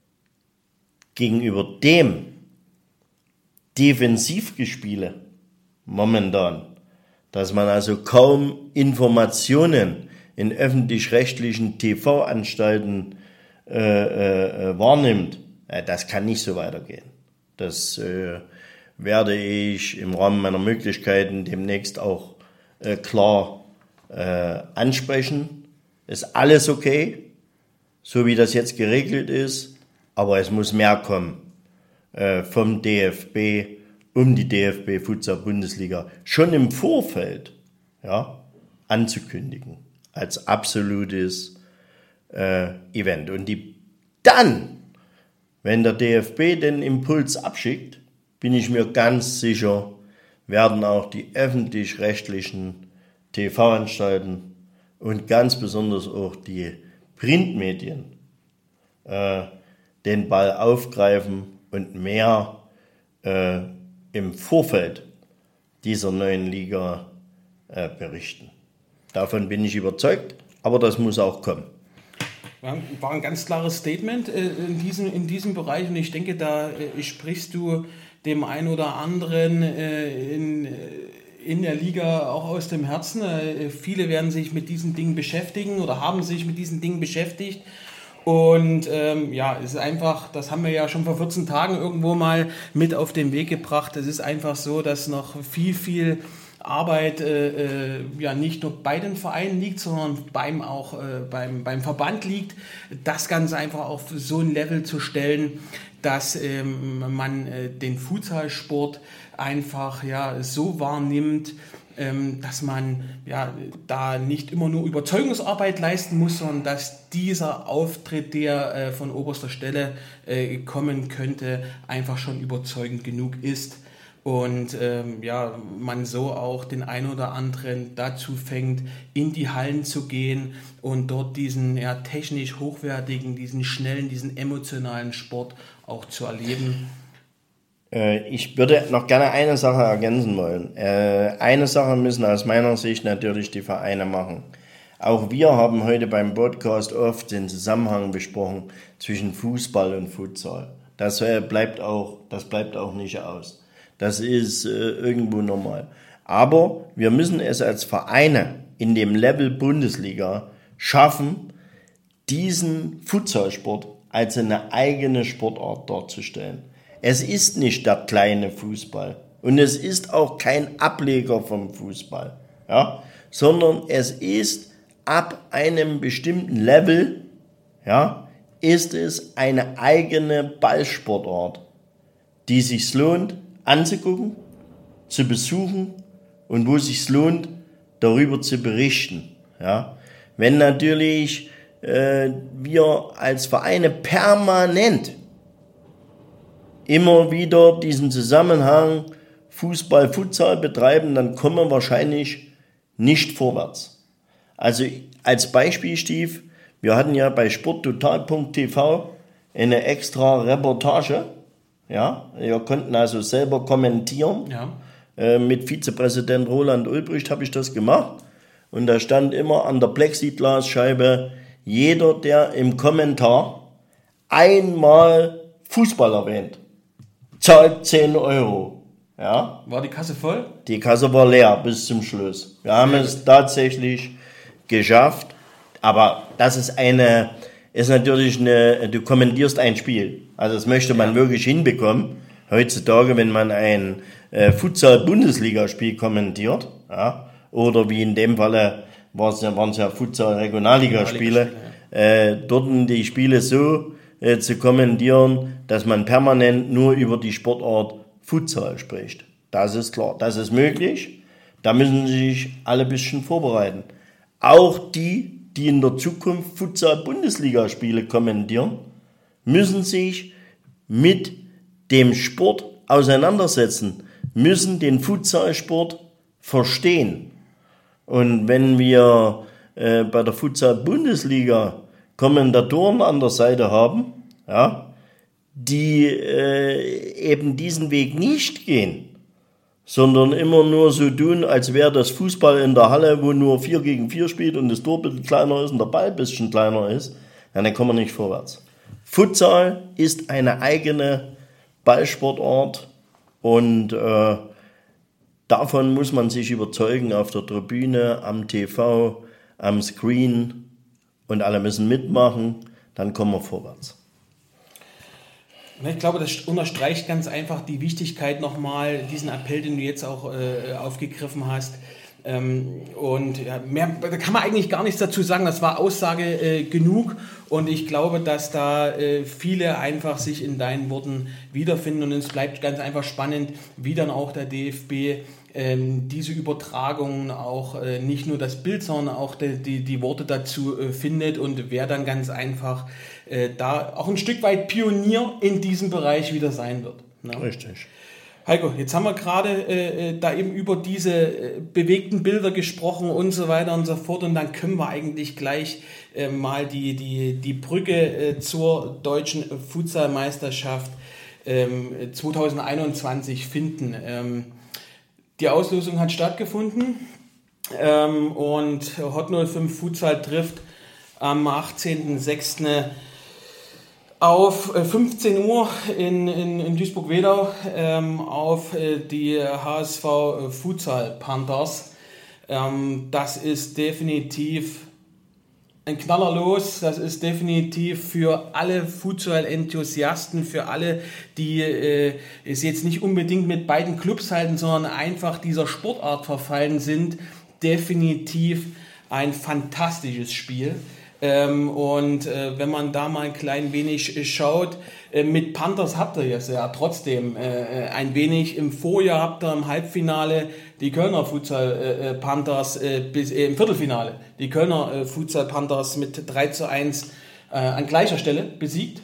gegenüber dem Defensivgespiele momentan, dass man also kaum Informationen in öffentlich-rechtlichen T V-Anstalten äh, äh, wahrnimmt, äh, das kann nicht so weitergehen. Das äh, werde ich im Rahmen meiner Möglichkeiten demnächst auch äh, klar äh, ansprechen. Ist alles okay, so wie das jetzt geregelt ist, aber es muss mehr kommen äh, vom D F B, um die D F B Futsal Bundesliga schon im Vorfeld, ja, anzukündigen als absolutes äh, Event. Und die dann, wenn der D F B den Impuls abschickt, bin ich mir ganz sicher, werden auch die öffentlich-rechtlichen T V-Anstalten und ganz besonders auch die Printmedien äh, den Ball aufgreifen und mehr äh, im Vorfeld dieser neuen Liga äh, berichten. Davon bin ich überzeugt, aber das muss auch kommen. Ja, war ein ganz klares Statement äh, in, diesem, in diesem Bereich und ich denke, da äh, sprichst du dem einen oder anderen äh, in, in der Liga auch aus dem Herzen. Äh, viele werden sich mit diesen Dingen beschäftigen oder haben sich mit diesen Dingen beschäftigt. Und ähm, ja, es ist einfach, das haben wir ja schon vor vierzehn Tagen irgendwo mal mit auf den Weg gebracht. Es ist einfach so, dass noch viel, viel Arbeit äh, ja nicht nur bei den Vereinen liegt, sondern beim auch äh, beim, beim Verband liegt, das Ganze einfach auf so ein Level zu stellen, dass ähm, man äh, den Futsalsport einfach ja so wahrnimmt, ähm, dass man ja da nicht immer nur Überzeugungsarbeit leisten muss, sondern dass dieser Auftritt, der äh, von oberster Stelle äh, kommen könnte, einfach schon überzeugend genug ist. Und ähm, ja, man so auch den einen oder anderen dazu fängt, in die Hallen zu gehen und dort diesen ja, technisch hochwertigen, diesen schnellen, diesen emotionalen Sport auch zu erleben. Äh, ich würde noch gerne eine Sache ergänzen wollen. Äh, eine Sache müssen aus meiner Sicht natürlich die Vereine machen. Auch wir haben heute beim Podcast oft den Zusammenhang besprochen zwischen Fußball und Futsal. Das äh, bleibt auch, das bleibt auch nicht aus. Das ist äh, irgendwo normal. Aber wir müssen es als Vereine in dem Level Bundesliga schaffen, diesen Futsalsport als eine eigene Sportart darzustellen. Es ist nicht der kleine Fußball und es ist auch kein Ableger vom Fußball, ja, sondern es ist ab einem bestimmten Level, ja, ist es eine eigene Ballsportart, die sich lohnt, anzugucken, zu besuchen und wo es sich lohnt, darüber zu berichten. Ja? Wenn natürlich äh, wir als Vereine permanent immer wieder diesen Zusammenhang Fußball, Futsal betreiben, dann kommen wir wahrscheinlich nicht vorwärts. Also als Beispiel, Steve, wir hatten ja bei sporttotal punkt t v eine extra Reportage. Ja, wir konnten also selber kommentieren. Ja. Äh, mit Vizepräsident Roland Ulbricht habe ich das gemacht. Und da stand immer an der Plexiglasscheibe, jeder, der im Kommentar einmal Fußball erwähnt, zahlt zehn Euro. Ja. War die Kasse voll? Die Kasse war leer bis zum Schluss. Wir haben es tatsächlich geschafft. Aber das ist eine... ist natürlich eine, du kommentierst ein Spiel. Also das möchte man ja wirklich hinbekommen. Heutzutage, wenn man ein äh, Futsal-Bundesliga-Spiel kommentiert, ja, oder wie in dem Falle waren es ja Futsal-Regionalligaspiele, äh, dort die Spiele so äh, zu kommentieren, dass man permanent nur über die Sportart Futsal spricht. Das ist klar, das ist möglich. Da müssen sich alle ein bisschen vorbereiten. Auch die, die in der Zukunft Futsal-Bundesligaspiele kommentieren, müssen sich mit dem Sport auseinandersetzen, müssen den Futsalsport verstehen. Und wenn wir äh, bei der Futsal-Bundesliga Kommentatoren an der Seite haben, ja, die äh, eben diesen Weg nicht gehen, sondern immer nur so tun, als wäre das Fußball in der Halle, wo nur vier gegen vier spielt und das Tor ein bisschen kleiner ist und der Ball ein bisschen kleiner ist, dann kommen wir nicht vorwärts. Futsal ist eine eigene Ballsportart und äh, davon muss man sich überzeugen auf der Tribüne, am T V, am Screen und alle müssen mitmachen, dann kommen wir vorwärts. Ich glaube, das unterstreicht ganz einfach die Wichtigkeit nochmal, diesen Appell, den du jetzt auch äh, aufgegriffen hast. Ähm, und ja, mehr, da kann man eigentlich gar nichts dazu sagen, das war Aussage äh, genug und ich glaube, dass da äh, viele einfach sich in deinen Worten wiederfinden und es bleibt ganz einfach spannend, wie dann auch der D F B ähm, diese Übertragungen auch äh, nicht nur das Bild, sondern auch die, die, die Worte dazu äh, findet und wer dann ganz einfach äh, da auch ein Stück weit Pionier in diesem Bereich wieder sein wird. Ne? Richtig. Heiko, jetzt haben wir gerade äh, da eben über diese äh, bewegten Bilder gesprochen und so weiter und so fort und dann können wir eigentlich gleich äh, mal die, die, die Brücke äh, zur deutschen Futsalmeisterschaft ähm, zwanzig einundzwanzig finden. Ähm, die Auslosung hat stattgefunden ähm, und Hot null fünf Futsal trifft am achtzehnten sechsten auf fünfzehn Uhr in, in, in Duisburg-Wedau ähm, auf äh, die H S V Futsal Panthers. Ähm, das ist definitiv ein Knaller los. Das ist definitiv für alle Futsal-Enthusiasten, für alle, die äh, es jetzt nicht unbedingt mit beiden Clubs halten, sondern einfach dieser Sportart verfallen sind, definitiv ein fantastisches Spiel. Ähm, und äh, wenn man da mal ein klein wenig äh, schaut, äh, mit Panthers habt ihr jetzt ja trotzdem äh, ein wenig. Im Vorjahr habt ihr im Halbfinale die Kölner Futsal äh, Panthers, äh, bis, äh, im Viertelfinale die Kölner äh, Futsal Panthers mit drei zu eins äh, an gleicher Stelle besiegt.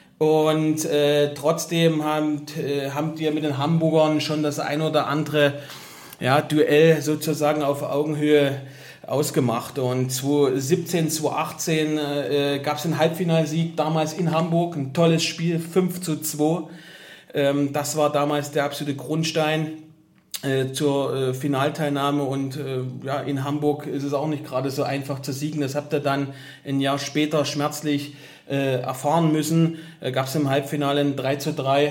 Und äh, trotzdem habt, äh, habt ihr mit den Hamburgern schon das ein oder andere ja, Duell sozusagen auf Augenhöhe ausgemacht und zwanzig siebzehn, zwanzig achtzehn äh, gab es einen Halbfinalsieg damals in Hamburg, ein tolles Spiel, fünf zu zwei. Ähm, das war damals der absolute Grundstein äh, zur äh, Finalteilnahme und äh, ja, in Hamburg ist es auch nicht gerade so einfach zu siegen. Das habt ihr dann ein Jahr später schmerzlich äh, erfahren müssen. Äh, gab es im Halbfinale ein drei zu drei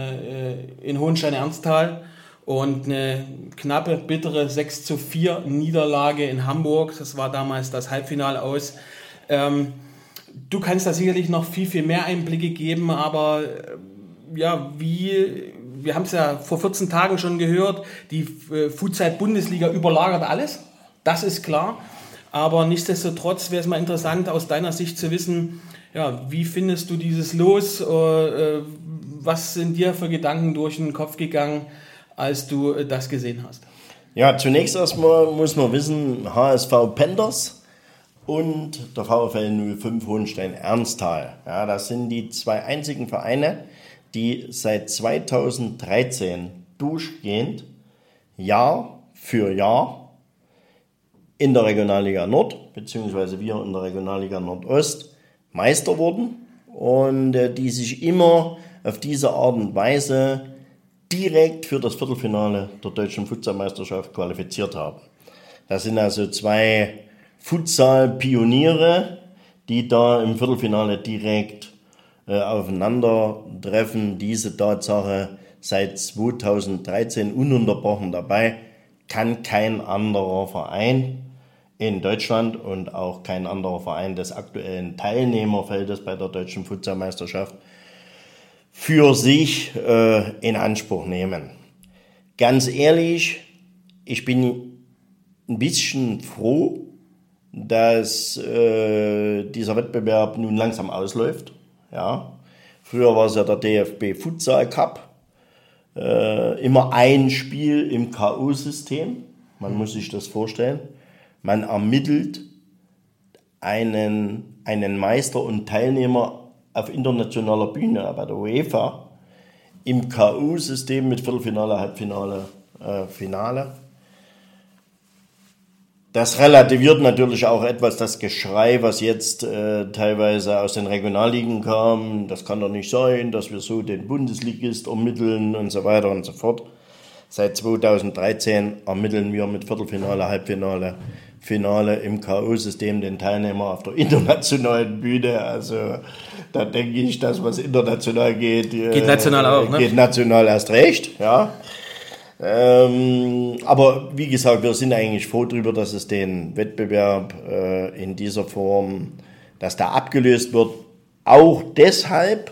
äh, in Hohenstein-Ernsthal. Und eine knappe, bittere sechs zu vier Niederlage in Hamburg. Das war damals das Halbfinale aus. Ähm, du kannst da sicherlich noch viel, viel mehr Einblicke geben, aber äh, ja, wie, wir haben es ja vor vierzehn Tagen schon gehört, die äh, Futsal-Bundesliga überlagert alles. Das ist klar. Aber nichtsdestotrotz wäre es mal interessant, aus deiner Sicht zu wissen, ja, wie findest du dieses Los? Äh, was sind dir für Gedanken durch den Kopf gegangen, als du das gesehen hast? Ja, zunächst erstmal muss man wissen, H S V Panthers und der VfL null fünf Hohenstein-Ernsthal. Ja, das sind die zwei einzigen Vereine, die seit zweitausenddreizehn durchgehend Jahr für Jahr in der Regionalliga Nord, beziehungsweise wir in der Regionalliga Nordost, Meister wurden und äh, die sich immer auf diese Art und Weise direkt für das Viertelfinale der deutschen Futsalmeisterschaft qualifiziert haben. Das sind also zwei Futsal-Pioniere, die da im Viertelfinale direkt äh, aufeinandertreffen. Diese Tatsache seit zweitausenddreizehn ununterbrochen dabei, kann kein anderer Verein in Deutschland und auch kein anderer Verein des aktuellen Teilnehmerfeldes bei der deutschen Futsalmeisterschaft für sich äh, in Anspruch nehmen. Ganz ehrlich, ich bin ein bisschen froh, dass äh, dieser Wettbewerb nun langsam ausläuft. Ja. Früher war es ja der D F B Futsal Cup. Äh, immer ein Spiel im K O-System. Man muss sich das vorstellen. Man ermittelt einen, einen Meister und Teilnehmer auf internationaler Bühne bei der UEFA im K O-System mit Viertelfinale, Halbfinale, äh, Finale. Das relativiert natürlich auch etwas das Geschrei, was jetzt äh, teilweise aus den Regionalligen kam. Das kann doch nicht sein, dass wir so den Bundesligist ermitteln und so weiter und so fort. Seit zweitausenddreizehn ermitteln wir mit Viertelfinale, Halbfinale, Finale im K O-System den Teilnehmer auf der internationalen Bühne. Also da denke ich, dass was international geht, geht national äh, auch, ne? Geht national erst recht, ja. Ähm, aber wie gesagt, wir sind eigentlich froh darüber, dass es den Wettbewerb äh, in dieser Form, dass der abgelöst wird. Auch deshalb,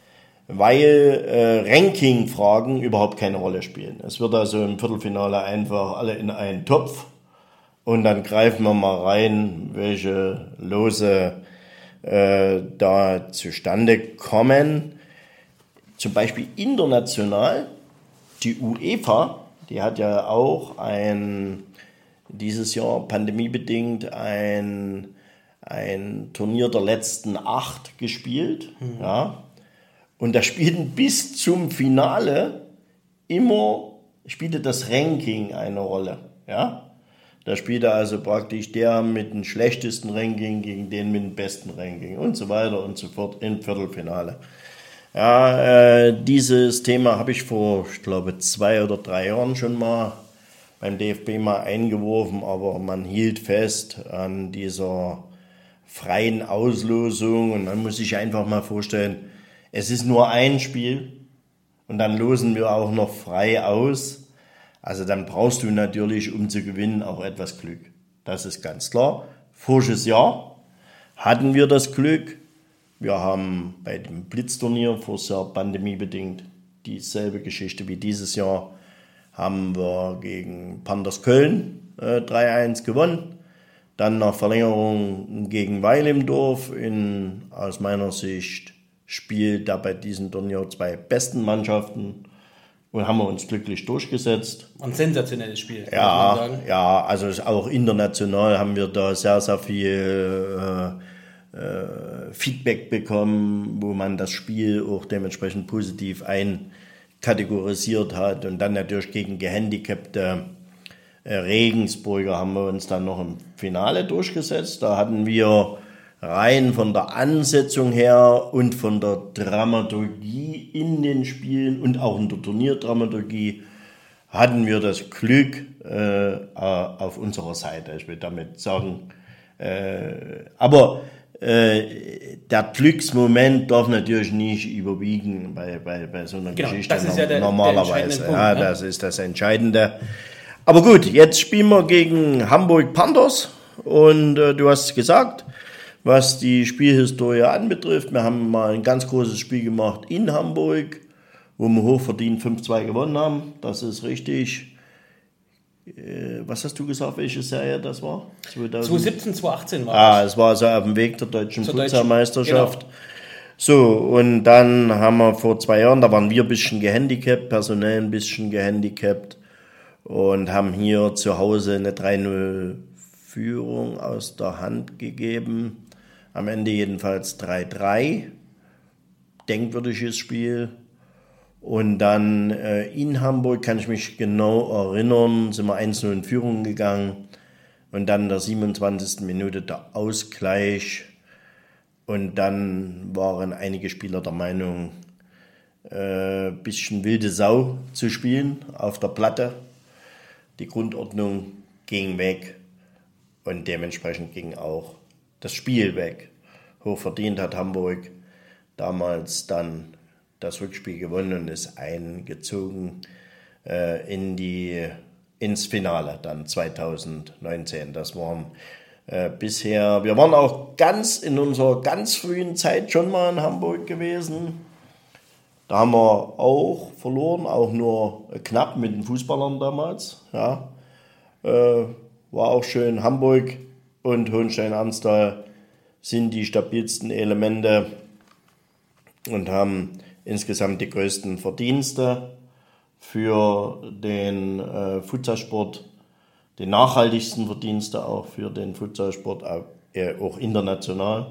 weil äh, Ranking-Fragen überhaupt keine Rolle spielen. Es wird also im Viertelfinale einfach alle in einen Topf und dann greifen wir mal rein, welche Lose äh, da zustande kommen. Zum Beispiel international. Die UEFA, die hat ja auch ein, dieses Jahr pandemiebedingt ein, ein Turnier der letzten acht gespielt. Mhm. Ja. Und da spielten bis zum Finale immer, spielte das Ranking eine Rolle. Ja. Da spielte also praktisch der mit dem schlechtesten Ranking gegen den mit dem besten Ranking und so weiter und so fort im Viertelfinale. Ja, äh, dieses Thema habe ich vor, ich glaube, zwei oder drei Jahren schon mal beim D F B mal eingeworfen, aber man hielt fest an dieser freien Auslosung und man muss sich einfach mal vorstellen, es ist nur ein Spiel und dann losen wir auch noch frei aus. Also dann brauchst du natürlich, um zu gewinnen, auch etwas Glück. Das ist ganz klar. Voriges Jahr hatten wir das Glück. Wir haben bei dem Blitzturnier, voriges Jahr pandemiebedingt, dieselbe Geschichte wie dieses Jahr, haben wir gegen Panthers Köln äh, drei eins gewonnen. Dann nach Verlängerung gegen Weil im Dorf. In, aus meiner Sicht spielt da bei diesem Turnier zwei besten Mannschaften und haben wir uns glücklich durchgesetzt. Ein sensationelles Spiel, ja, muss man sagen. Ja, also auch international haben wir da sehr, sehr viel äh, Feedback bekommen, wo man das Spiel auch dementsprechend positiv einkategorisiert hat. Und dann natürlich gegen gehandicapte Regensburger haben wir uns dann noch im Finale durchgesetzt. Da hatten wir rein von der Ansetzung her und von der Dramaturgie in den Spielen und auch in der Turnierdramaturgie hatten wir das Glück äh, auf unserer Seite. Ich will damit sagen, äh, aber der Glücksmoment darf natürlich nicht überwiegen bei, bei, bei so einer genau, Geschichte das ist ja der, normalerweise. Der Punkt, ja, ne? Das ist das Entscheidende. Aber gut, jetzt spielen wir gegen Hamburg Panthers und äh, du hast gesagt, was die Spielhistorie anbetrifft, wir haben mal ein ganz großes Spiel gemacht in Hamburg, wo wir hochverdient fünf zwei gewonnen haben. Das ist richtig. Was hast du gesagt, welche Serie das war? zwanzig siebzehn, zwanzig achtzehn war Ah, es war so auf dem Weg der deutschen Futsal-Meisterschaft. Genau. So, und dann haben wir vor zwei Jahren, da waren wir ein bisschen gehandicapt, personell ein bisschen gehandicapt und haben hier zu Hause eine drei null Führung aus der Hand gegeben. Am Ende jedenfalls drei drei. Denkwürdiges Spiel. Und dann äh, in Hamburg, kann ich mich genau erinnern, sind wir eins null in Führung gegangen. Und dann in der siebenundzwanzigsten Minute der Ausgleich. Und dann waren einige Spieler der Meinung, ein äh, bisschen wilde Sau zu spielen auf der Platte. Die Grundordnung ging weg und dementsprechend ging auch das Spiel weg. Hochverdient hat Hamburg damals dann das Rückspiel gewonnen und ist eingezogen äh, in die, ins Finale dann zwanzig neunzehn. Das waren äh, bisher, wir waren auch ganz in unserer ganz frühen Zeit schon mal in Hamburg gewesen. Da haben wir auch verloren, auch nur knapp mit den Fußballern damals. Ja. Äh, war auch schön. Hamburg und Hohenstein-Ernsthal sind die stabilsten Elemente und haben insgesamt die größten Verdienste für den äh, Futsalsport, die nachhaltigsten Verdienste auch für den Futsalsport, auch, äh, auch international.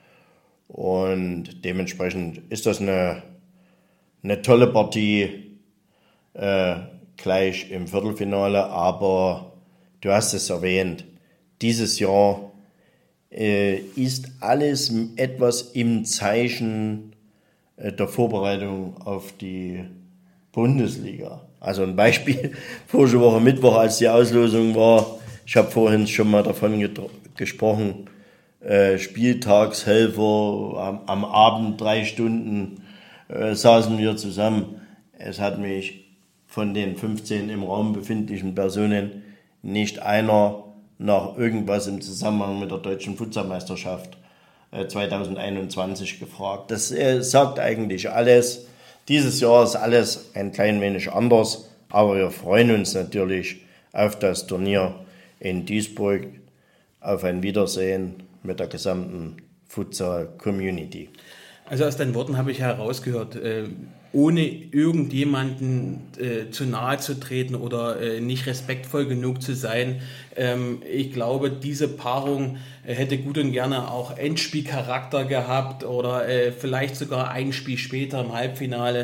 Und dementsprechend ist das eine, eine tolle Partie äh, gleich im Viertelfinale, aber du hast es erwähnt, dieses Jahr äh, ist alles etwas im Zeichen äh, der Vorbereitung auf die Bundesliga. Also ein Beispiel, vorige Woche Mittwoch, als die Auslosung war, ich habe vorhin schon mal davon getro- gesprochen, äh, Spieltagshelfer, am, am Abend drei Stunden äh, saßen wir zusammen. Es hat mich von den fünfzehn im Raum befindlichen Personen nicht einer nach irgendwas im Zusammenhang mit der deutschen Futsalmeisterschaft äh, zwanzig einundzwanzig gefragt. Das äh, sagt eigentlich alles. Dieses Jahr ist alles ein klein wenig anders, aber wir freuen uns natürlich auf das Turnier in Duisburg, auf ein Wiedersehen mit der gesamten Futsal-Community. Also aus deinen Worten habe ich herausgehört, äh, ohne irgendjemanden äh, zu nahe zu treten oder äh, nicht respektvoll genug zu sein. Ähm, ich glaube, diese Paarung äh, hätte gut und gerne auch Endspielcharakter gehabt oder äh, vielleicht sogar ein Spiel später im Halbfinale.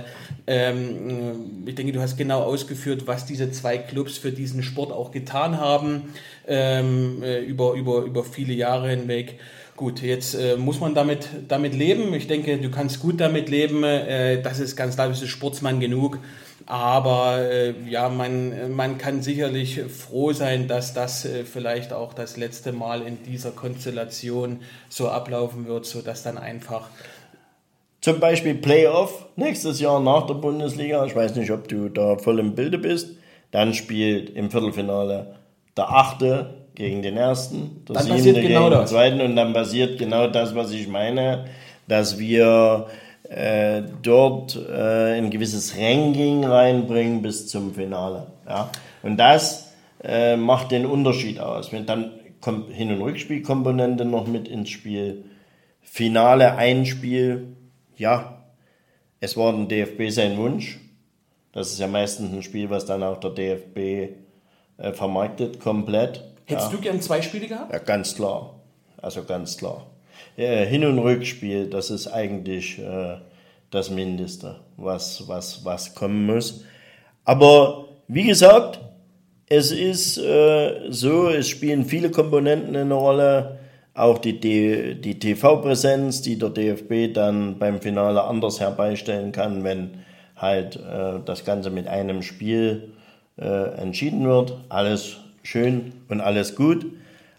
Ähm, ich denke, du hast genau ausgeführt, was diese zwei Clubs für diesen Sport auch getan haben, ähm, äh, über, über, über viele Jahre hinweg. Gut, jetzt äh, muss man damit, damit leben. Ich denke, du kannst gut damit leben. Äh, das ist ganz klar, du bist Sportsmann genug. Aber äh, ja, man, man kann sicherlich froh sein, dass das äh, vielleicht auch das letzte Mal in dieser Konstellation so ablaufen wird, sodass dann einfach... Zum Beispiel Playoff nächstes Jahr nach der Bundesliga. Ich weiß nicht, ob du da voll im Bilde bist. Dann spielt im Viertelfinale der Achte gegen den Ersten, der dann Siebte genau gegen das. den Zweiten und dann passiert genau das, was ich meine, dass wir äh, dort äh, ein gewisses Ranking reinbringen bis zum Finale. Ja? Und das äh, macht den Unterschied aus. Wenn dann kommt Hin- und Rückspielkomponente noch mit ins Spiel, Finale ein Spiel, ja, es war dem D F B sein Wunsch. Das ist ja meistens ein Spiel, was dann auch der D F B äh, vermarktet, komplett. Hättest ja. du gern zwei Spiele gehabt? Ja, ganz klar. Also ganz klar. Ja, Hin- und Rückspiel, das ist eigentlich äh, das Mindeste, was, was, was kommen muss. Aber wie gesagt, es ist äh, so, es spielen viele Komponenten eine Rolle. Auch die, D- die T V-Präsenz, die der D F B dann beim Finale anders herbeistellen kann, wenn halt äh, das Ganze mit einem Spiel äh, entschieden wird. Alles schön und alles gut.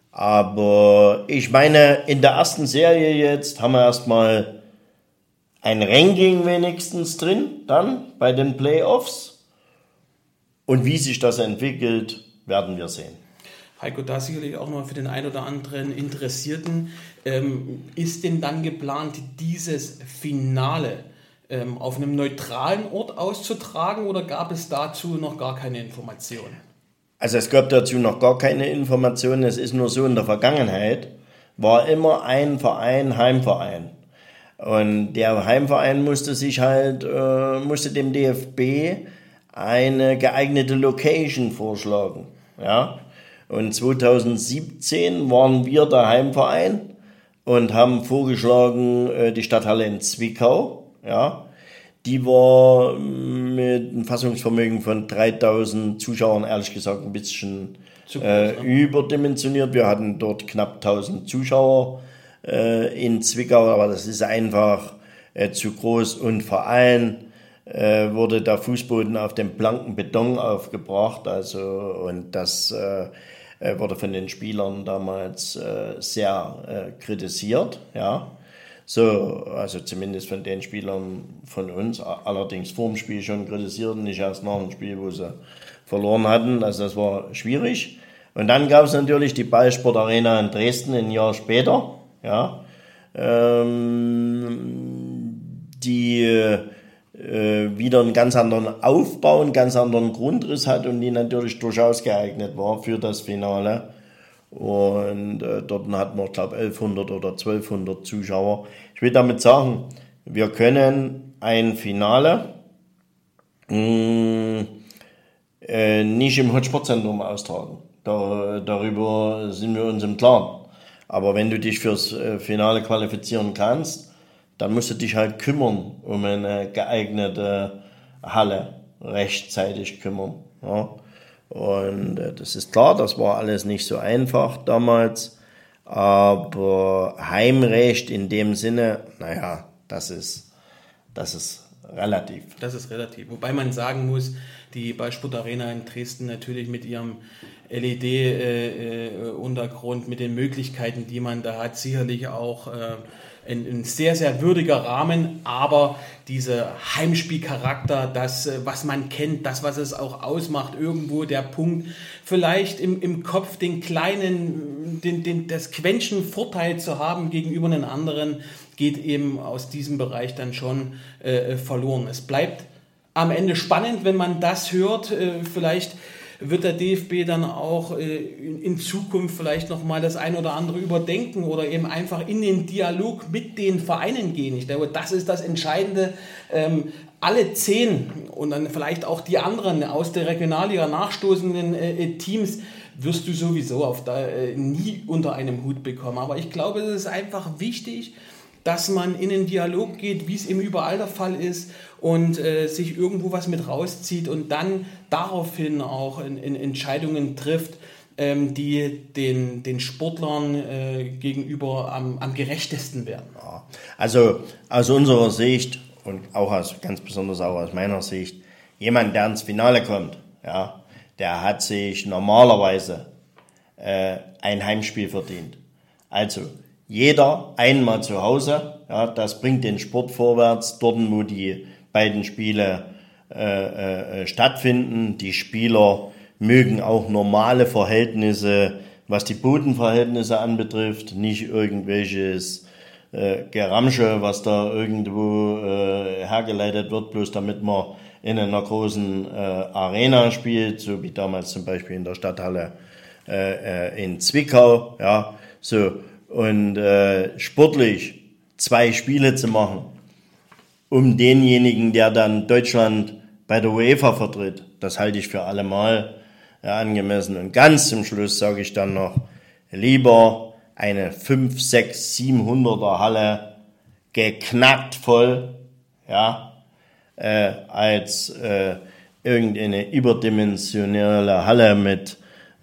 Aber ich meine, in der ersten Serie jetzt haben wir erstmal ein Ranking wenigstens drin, dann bei den Playoffs. Und wie sich das entwickelt, werden wir sehen. Heiko, da sicherlich auch noch für den einen oder anderen Interessierten. Ähm, ist denn dann geplant, dieses Finale ähm, auf einem neutralen Ort auszutragen oder gab es dazu noch gar keine Informationen? Also es gab dazu noch gar keine Informationen. Es ist nur so, in der Vergangenheit war immer ein Verein Heimverein. Und der Heimverein musste sich halt, äh, musste dem D F B eine geeignete Location vorschlagen. Ja? Und zwanzig siebzehn waren wir der Heimverein und haben vorgeschlagen, äh, die Stadthalle in Zwickau. Ja? Die war mit einem Fassungsvermögen von dreitausend Zuschauern, ehrlich gesagt, ein bisschen groß, äh, ne? überdimensioniert. Wir hatten dort knapp tausend Zuschauer äh, in Zwickau, aber das ist einfach äh, zu groß. Und vor allem äh, wurde der Fußboden auf dem blanken Beton aufgebracht. Also, und das äh, wurde von den Spielern damals äh, sehr äh, kritisiert, ja. So, also zumindest von den Spielern von uns, allerdings vor dem Spiel schon kritisiert, nicht erst nach dem Spiel, wo sie verloren hatten. Also das war schwierig. Und dann gab es natürlich die Ballsport Arena in Dresden ein Jahr später, ja, ähm, die äh, wieder einen ganz anderen Aufbau, einen ganz anderen Grundriss hat und die natürlich durchaus geeignet war für das Finale. Und äh, dort hatten wir, glaube ich, elfhundert oder zwölfhundert Zuschauer. Ich will damit sagen, wir können ein Finale mh, äh, nicht im Hotsportzentrum austragen. Da, darüber sind wir uns im Klaren. Aber wenn du dich fürs äh, Finale qualifizieren kannst, dann musst du dich halt kümmern um eine geeignete Halle, rechtzeitig kümmern. Ja. Und äh, das ist klar, das war alles nicht so einfach damals, aber Heimrecht in dem Sinne, naja, das ist, das ist relativ. Das ist relativ. Wobei man sagen muss, die Ballsport Arena in Dresden natürlich mit ihrem L E D-Untergrund, äh, mit den Möglichkeiten, die man da hat, sicherlich auch äh, ein, ein sehr, sehr würdiger Rahmen, aber dieser Heimspielcharakter, das, was man kennt, das, was es auch ausmacht, irgendwo der Punkt, vielleicht im, im Kopf den kleinen, den, den, das Quäntchen Vorteil zu haben gegenüber den anderen, geht eben aus diesem Bereich dann schon äh, verloren. Es bleibt am Ende spannend, wenn man das hört, äh, vielleicht wird der D F B dann auch äh, in, in Zukunft vielleicht nochmal das ein oder andere überdenken oder eben einfach in den Dialog mit den Vereinen gehen. Ich glaube, das ist das Entscheidende. Ähm, alle zehn und dann vielleicht auch die anderen aus der Regionalliga nachstoßenden äh, Teams wirst du sowieso auf da, äh, nie unter einem Hut bekommen. Aber ich glaube, es ist einfach wichtig, dass man in den Dialog geht, wie es eben überall der Fall ist und äh, sich irgendwo was mit rauszieht und dann daraufhin auch in, in Entscheidungen trifft, ähm, die den, den Sportlern äh, gegenüber am, am gerechtesten werden. Ja. Also aus unserer Sicht und auch aus, ganz besonders auch aus meiner Sicht, jemand, der ins Finale kommt, ja, der hat sich normalerweise äh, ein Heimspiel verdient. Also jeder einmal zu Hause, ja, das bringt den Sport vorwärts, dort wo die beiden Spiele äh, äh, stattfinden. Die Spieler mögen auch normale Verhältnisse, was die Bodenverhältnisse anbetrifft, nicht irgendwelches äh, Geramsche, was da irgendwo äh, hergeleitet wird, bloß damit man in einer großen äh, Arena spielt, so wie damals zum Beispiel in der Stadthalle äh, äh, in Zwickau, ja, so. Und äh, sportlich zwei Spiele zu machen, um denjenigen, der dann Deutschland bei der UEFA vertritt, das halte ich für allemal ja, angemessen. Und ganz zum Schluss sage ich dann noch, lieber eine fünf, sechs, siebenhunderter Halle geknackt voll, ja, äh, als äh, irgendeine überdimensionale Halle mit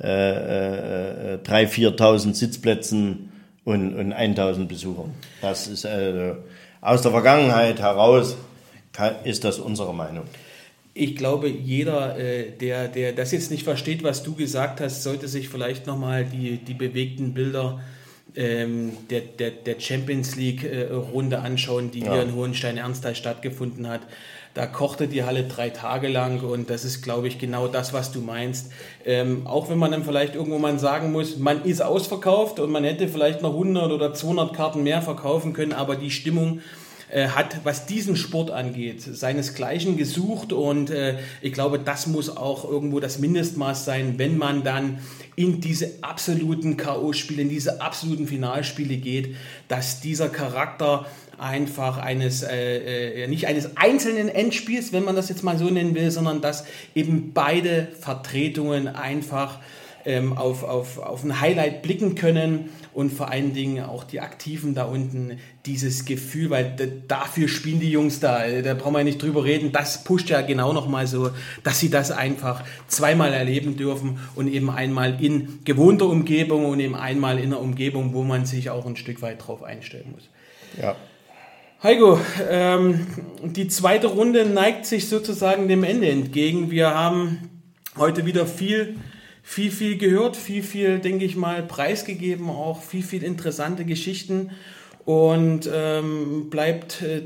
äh, äh, dreitausend, viertausend Sitzplätzen und, und eintausend Besuchern. Das ist äh, aus der Vergangenheit heraus, kann, ist das unsere Meinung. Ich glaube, jeder, äh, der, der das jetzt nicht versteht, was du gesagt hast, sollte sich vielleicht nochmal die, die bewegten Bilder ähm, der, der, der Champions League-Runde äh, anschauen, die ja. hier in Hohenstein-Ernsthal stattgefunden hat. Da kochte die Halle drei Tage lang und das ist, glaube ich, genau das, was du meinst. Ähm, auch wenn man dann vielleicht irgendwo mal sagen muss, man ist ausverkauft und man hätte vielleicht noch hundert oder zweihundert Karten mehr verkaufen können, aber die Stimmung äh, hat, was diesen Sport angeht, seinesgleichen gesucht und äh, ich glaube, das muss auch irgendwo das Mindestmaß sein, wenn man dann in diese absoluten K O-Spiele, in diese absoluten Finalspiele geht, dass dieser Charakter einfach eines, äh, äh, nicht eines einzelnen Endspiels, wenn man das jetzt mal so nennen will, sondern dass eben beide Vertretungen einfach ähm, auf, auf, auf ein Highlight blicken können und vor allen Dingen auch die Aktiven da unten dieses Gefühl, weil d- dafür spielen die Jungs da, da brauchen wir nicht drüber reden, das pusht ja genau nochmal so, dass sie das einfach zweimal erleben dürfen und eben einmal in gewohnter Umgebung und eben einmal in einer Umgebung, wo man sich auch ein Stück weit drauf einstellen muss. Ja. Heiko, ähm, die zweite Runde neigt sich sozusagen dem Ende entgegen. Wir haben heute wieder viel, viel, viel gehört, viel, viel, denke ich mal, preisgegeben, auch viel, viel interessante Geschichten und ähm, bleibt äh,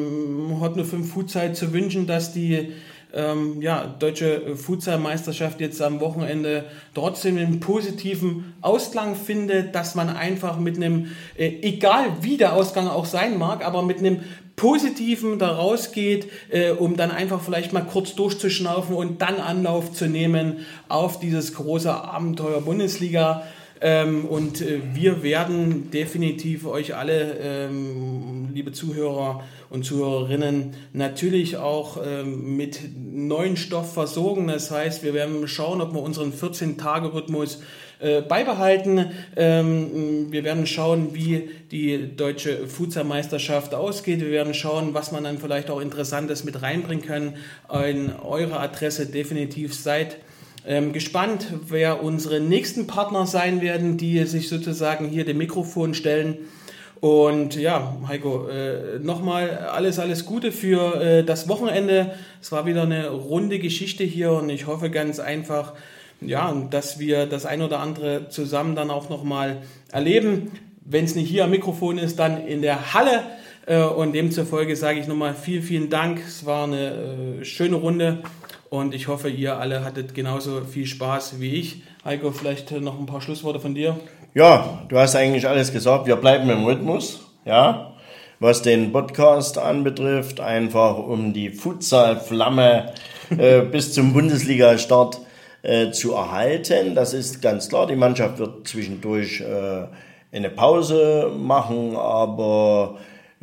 dem Hot null fünf Futsal zu wünschen, dass die Ähm, ja, deutsche Futsal-Meisterschaft jetzt am Wochenende trotzdem einen positiven Ausklang findet, dass man einfach mit einem, äh, egal wie der Ausgang auch sein mag, aber mit einem positiven da rausgeht, äh, um dann einfach vielleicht mal kurz durchzuschnaufen und dann Anlauf zu nehmen auf dieses große Abenteuer Bundesliga. Ähm, und äh, wir werden definitiv euch alle, ähm, liebe Zuhörer und Zuhörerinnen, natürlich auch ähm, mit neuen Stoff versorgen. Das heißt, wir werden schauen, ob wir unseren vierzehn-Tage-Rhythmus äh, beibehalten. Ähm, wir werden schauen, wie die deutsche Futsal-Meisterschaft ausgeht. Wir werden schauen, was man dann vielleicht auch Interessantes mit reinbringen kann. An eure Adresse definitiv seid Ähm, gespannt, wer unsere nächsten Partner sein werden, die sich sozusagen hier dem Mikrofon stellen. Und ja, Heiko, äh, nochmal alles, alles Gute für äh, das Wochenende. Es war wieder eine runde Geschichte hier und ich hoffe ganz einfach, ja, dass wir das ein oder andere zusammen dann auch nochmal erleben. Wenn es nicht hier am Mikrofon ist, dann in der Halle. Äh, und demzufolge sage ich nochmal vielen, vielen Dank. Es war eine äh, schöne Runde. Und ich hoffe, ihr alle hattet genauso viel Spaß wie ich. Heiko, vielleicht noch ein paar Schlussworte von dir. Ja, du hast eigentlich alles gesagt. Wir bleiben im Rhythmus. Ja, was den Podcast anbetrifft, einfach um die Futsal-Flamme äh, bis zum Bundesliga-Start äh, zu erhalten. Das ist ganz klar. Die Mannschaft wird zwischendurch äh, eine Pause machen, aber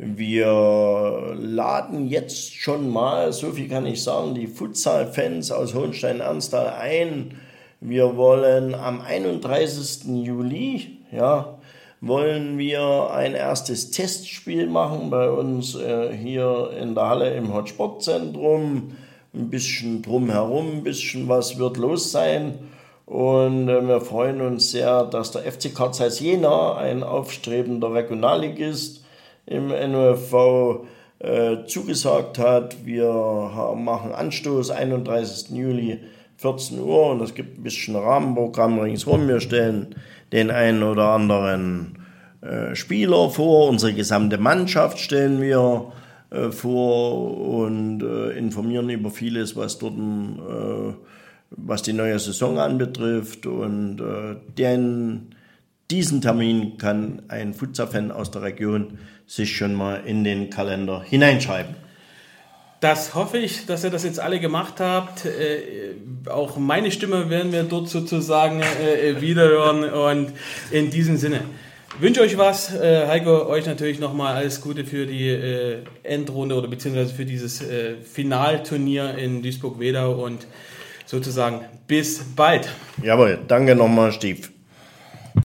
wir laden jetzt schon mal, so viel kann ich sagen, die Futsal-Fans aus Hohenstein-Ernsthal ein. Wir wollen am einunddreißigsten Juli, ja, wollen wir ein erstes Testspiel machen bei uns äh, hier in der Halle im Hot-Sport-Zentrum. Ein bisschen drumherum, ein bisschen was wird los sein. Und äh, wir freuen uns sehr, dass der F C Carl Zeiss Jena, ein aufstrebender Regionalligist, im N O F V äh, zugesagt hat. Wir haben, machen Anstoß einunddreißigsten Juli vierzehn Uhr und es gibt ein bisschen Rahmenprogramm ringsherum. Wir stellen den einen oder anderen äh, Spieler vor, unsere gesamte Mannschaft stellen wir äh, vor und äh, informieren über vieles, was dort äh, was die neue Saison anbetrifft. Und äh, den, diesen Termin kann ein Futsal-Fan aus der Region sich schon mal in den Kalender hineinschreiben. Das hoffe ich, dass ihr das jetzt alle gemacht habt. Äh, auch meine Stimme werden wir dort sozusagen äh, wiederhören. Und in diesem Sinne wünsche euch was. Äh, Heiko, euch natürlich nochmal alles Gute für die äh, Endrunde oder beziehungsweise für dieses äh, Finalturnier in Duisburg-Wedau und sozusagen bis bald. Jawohl, danke nochmal, Steve.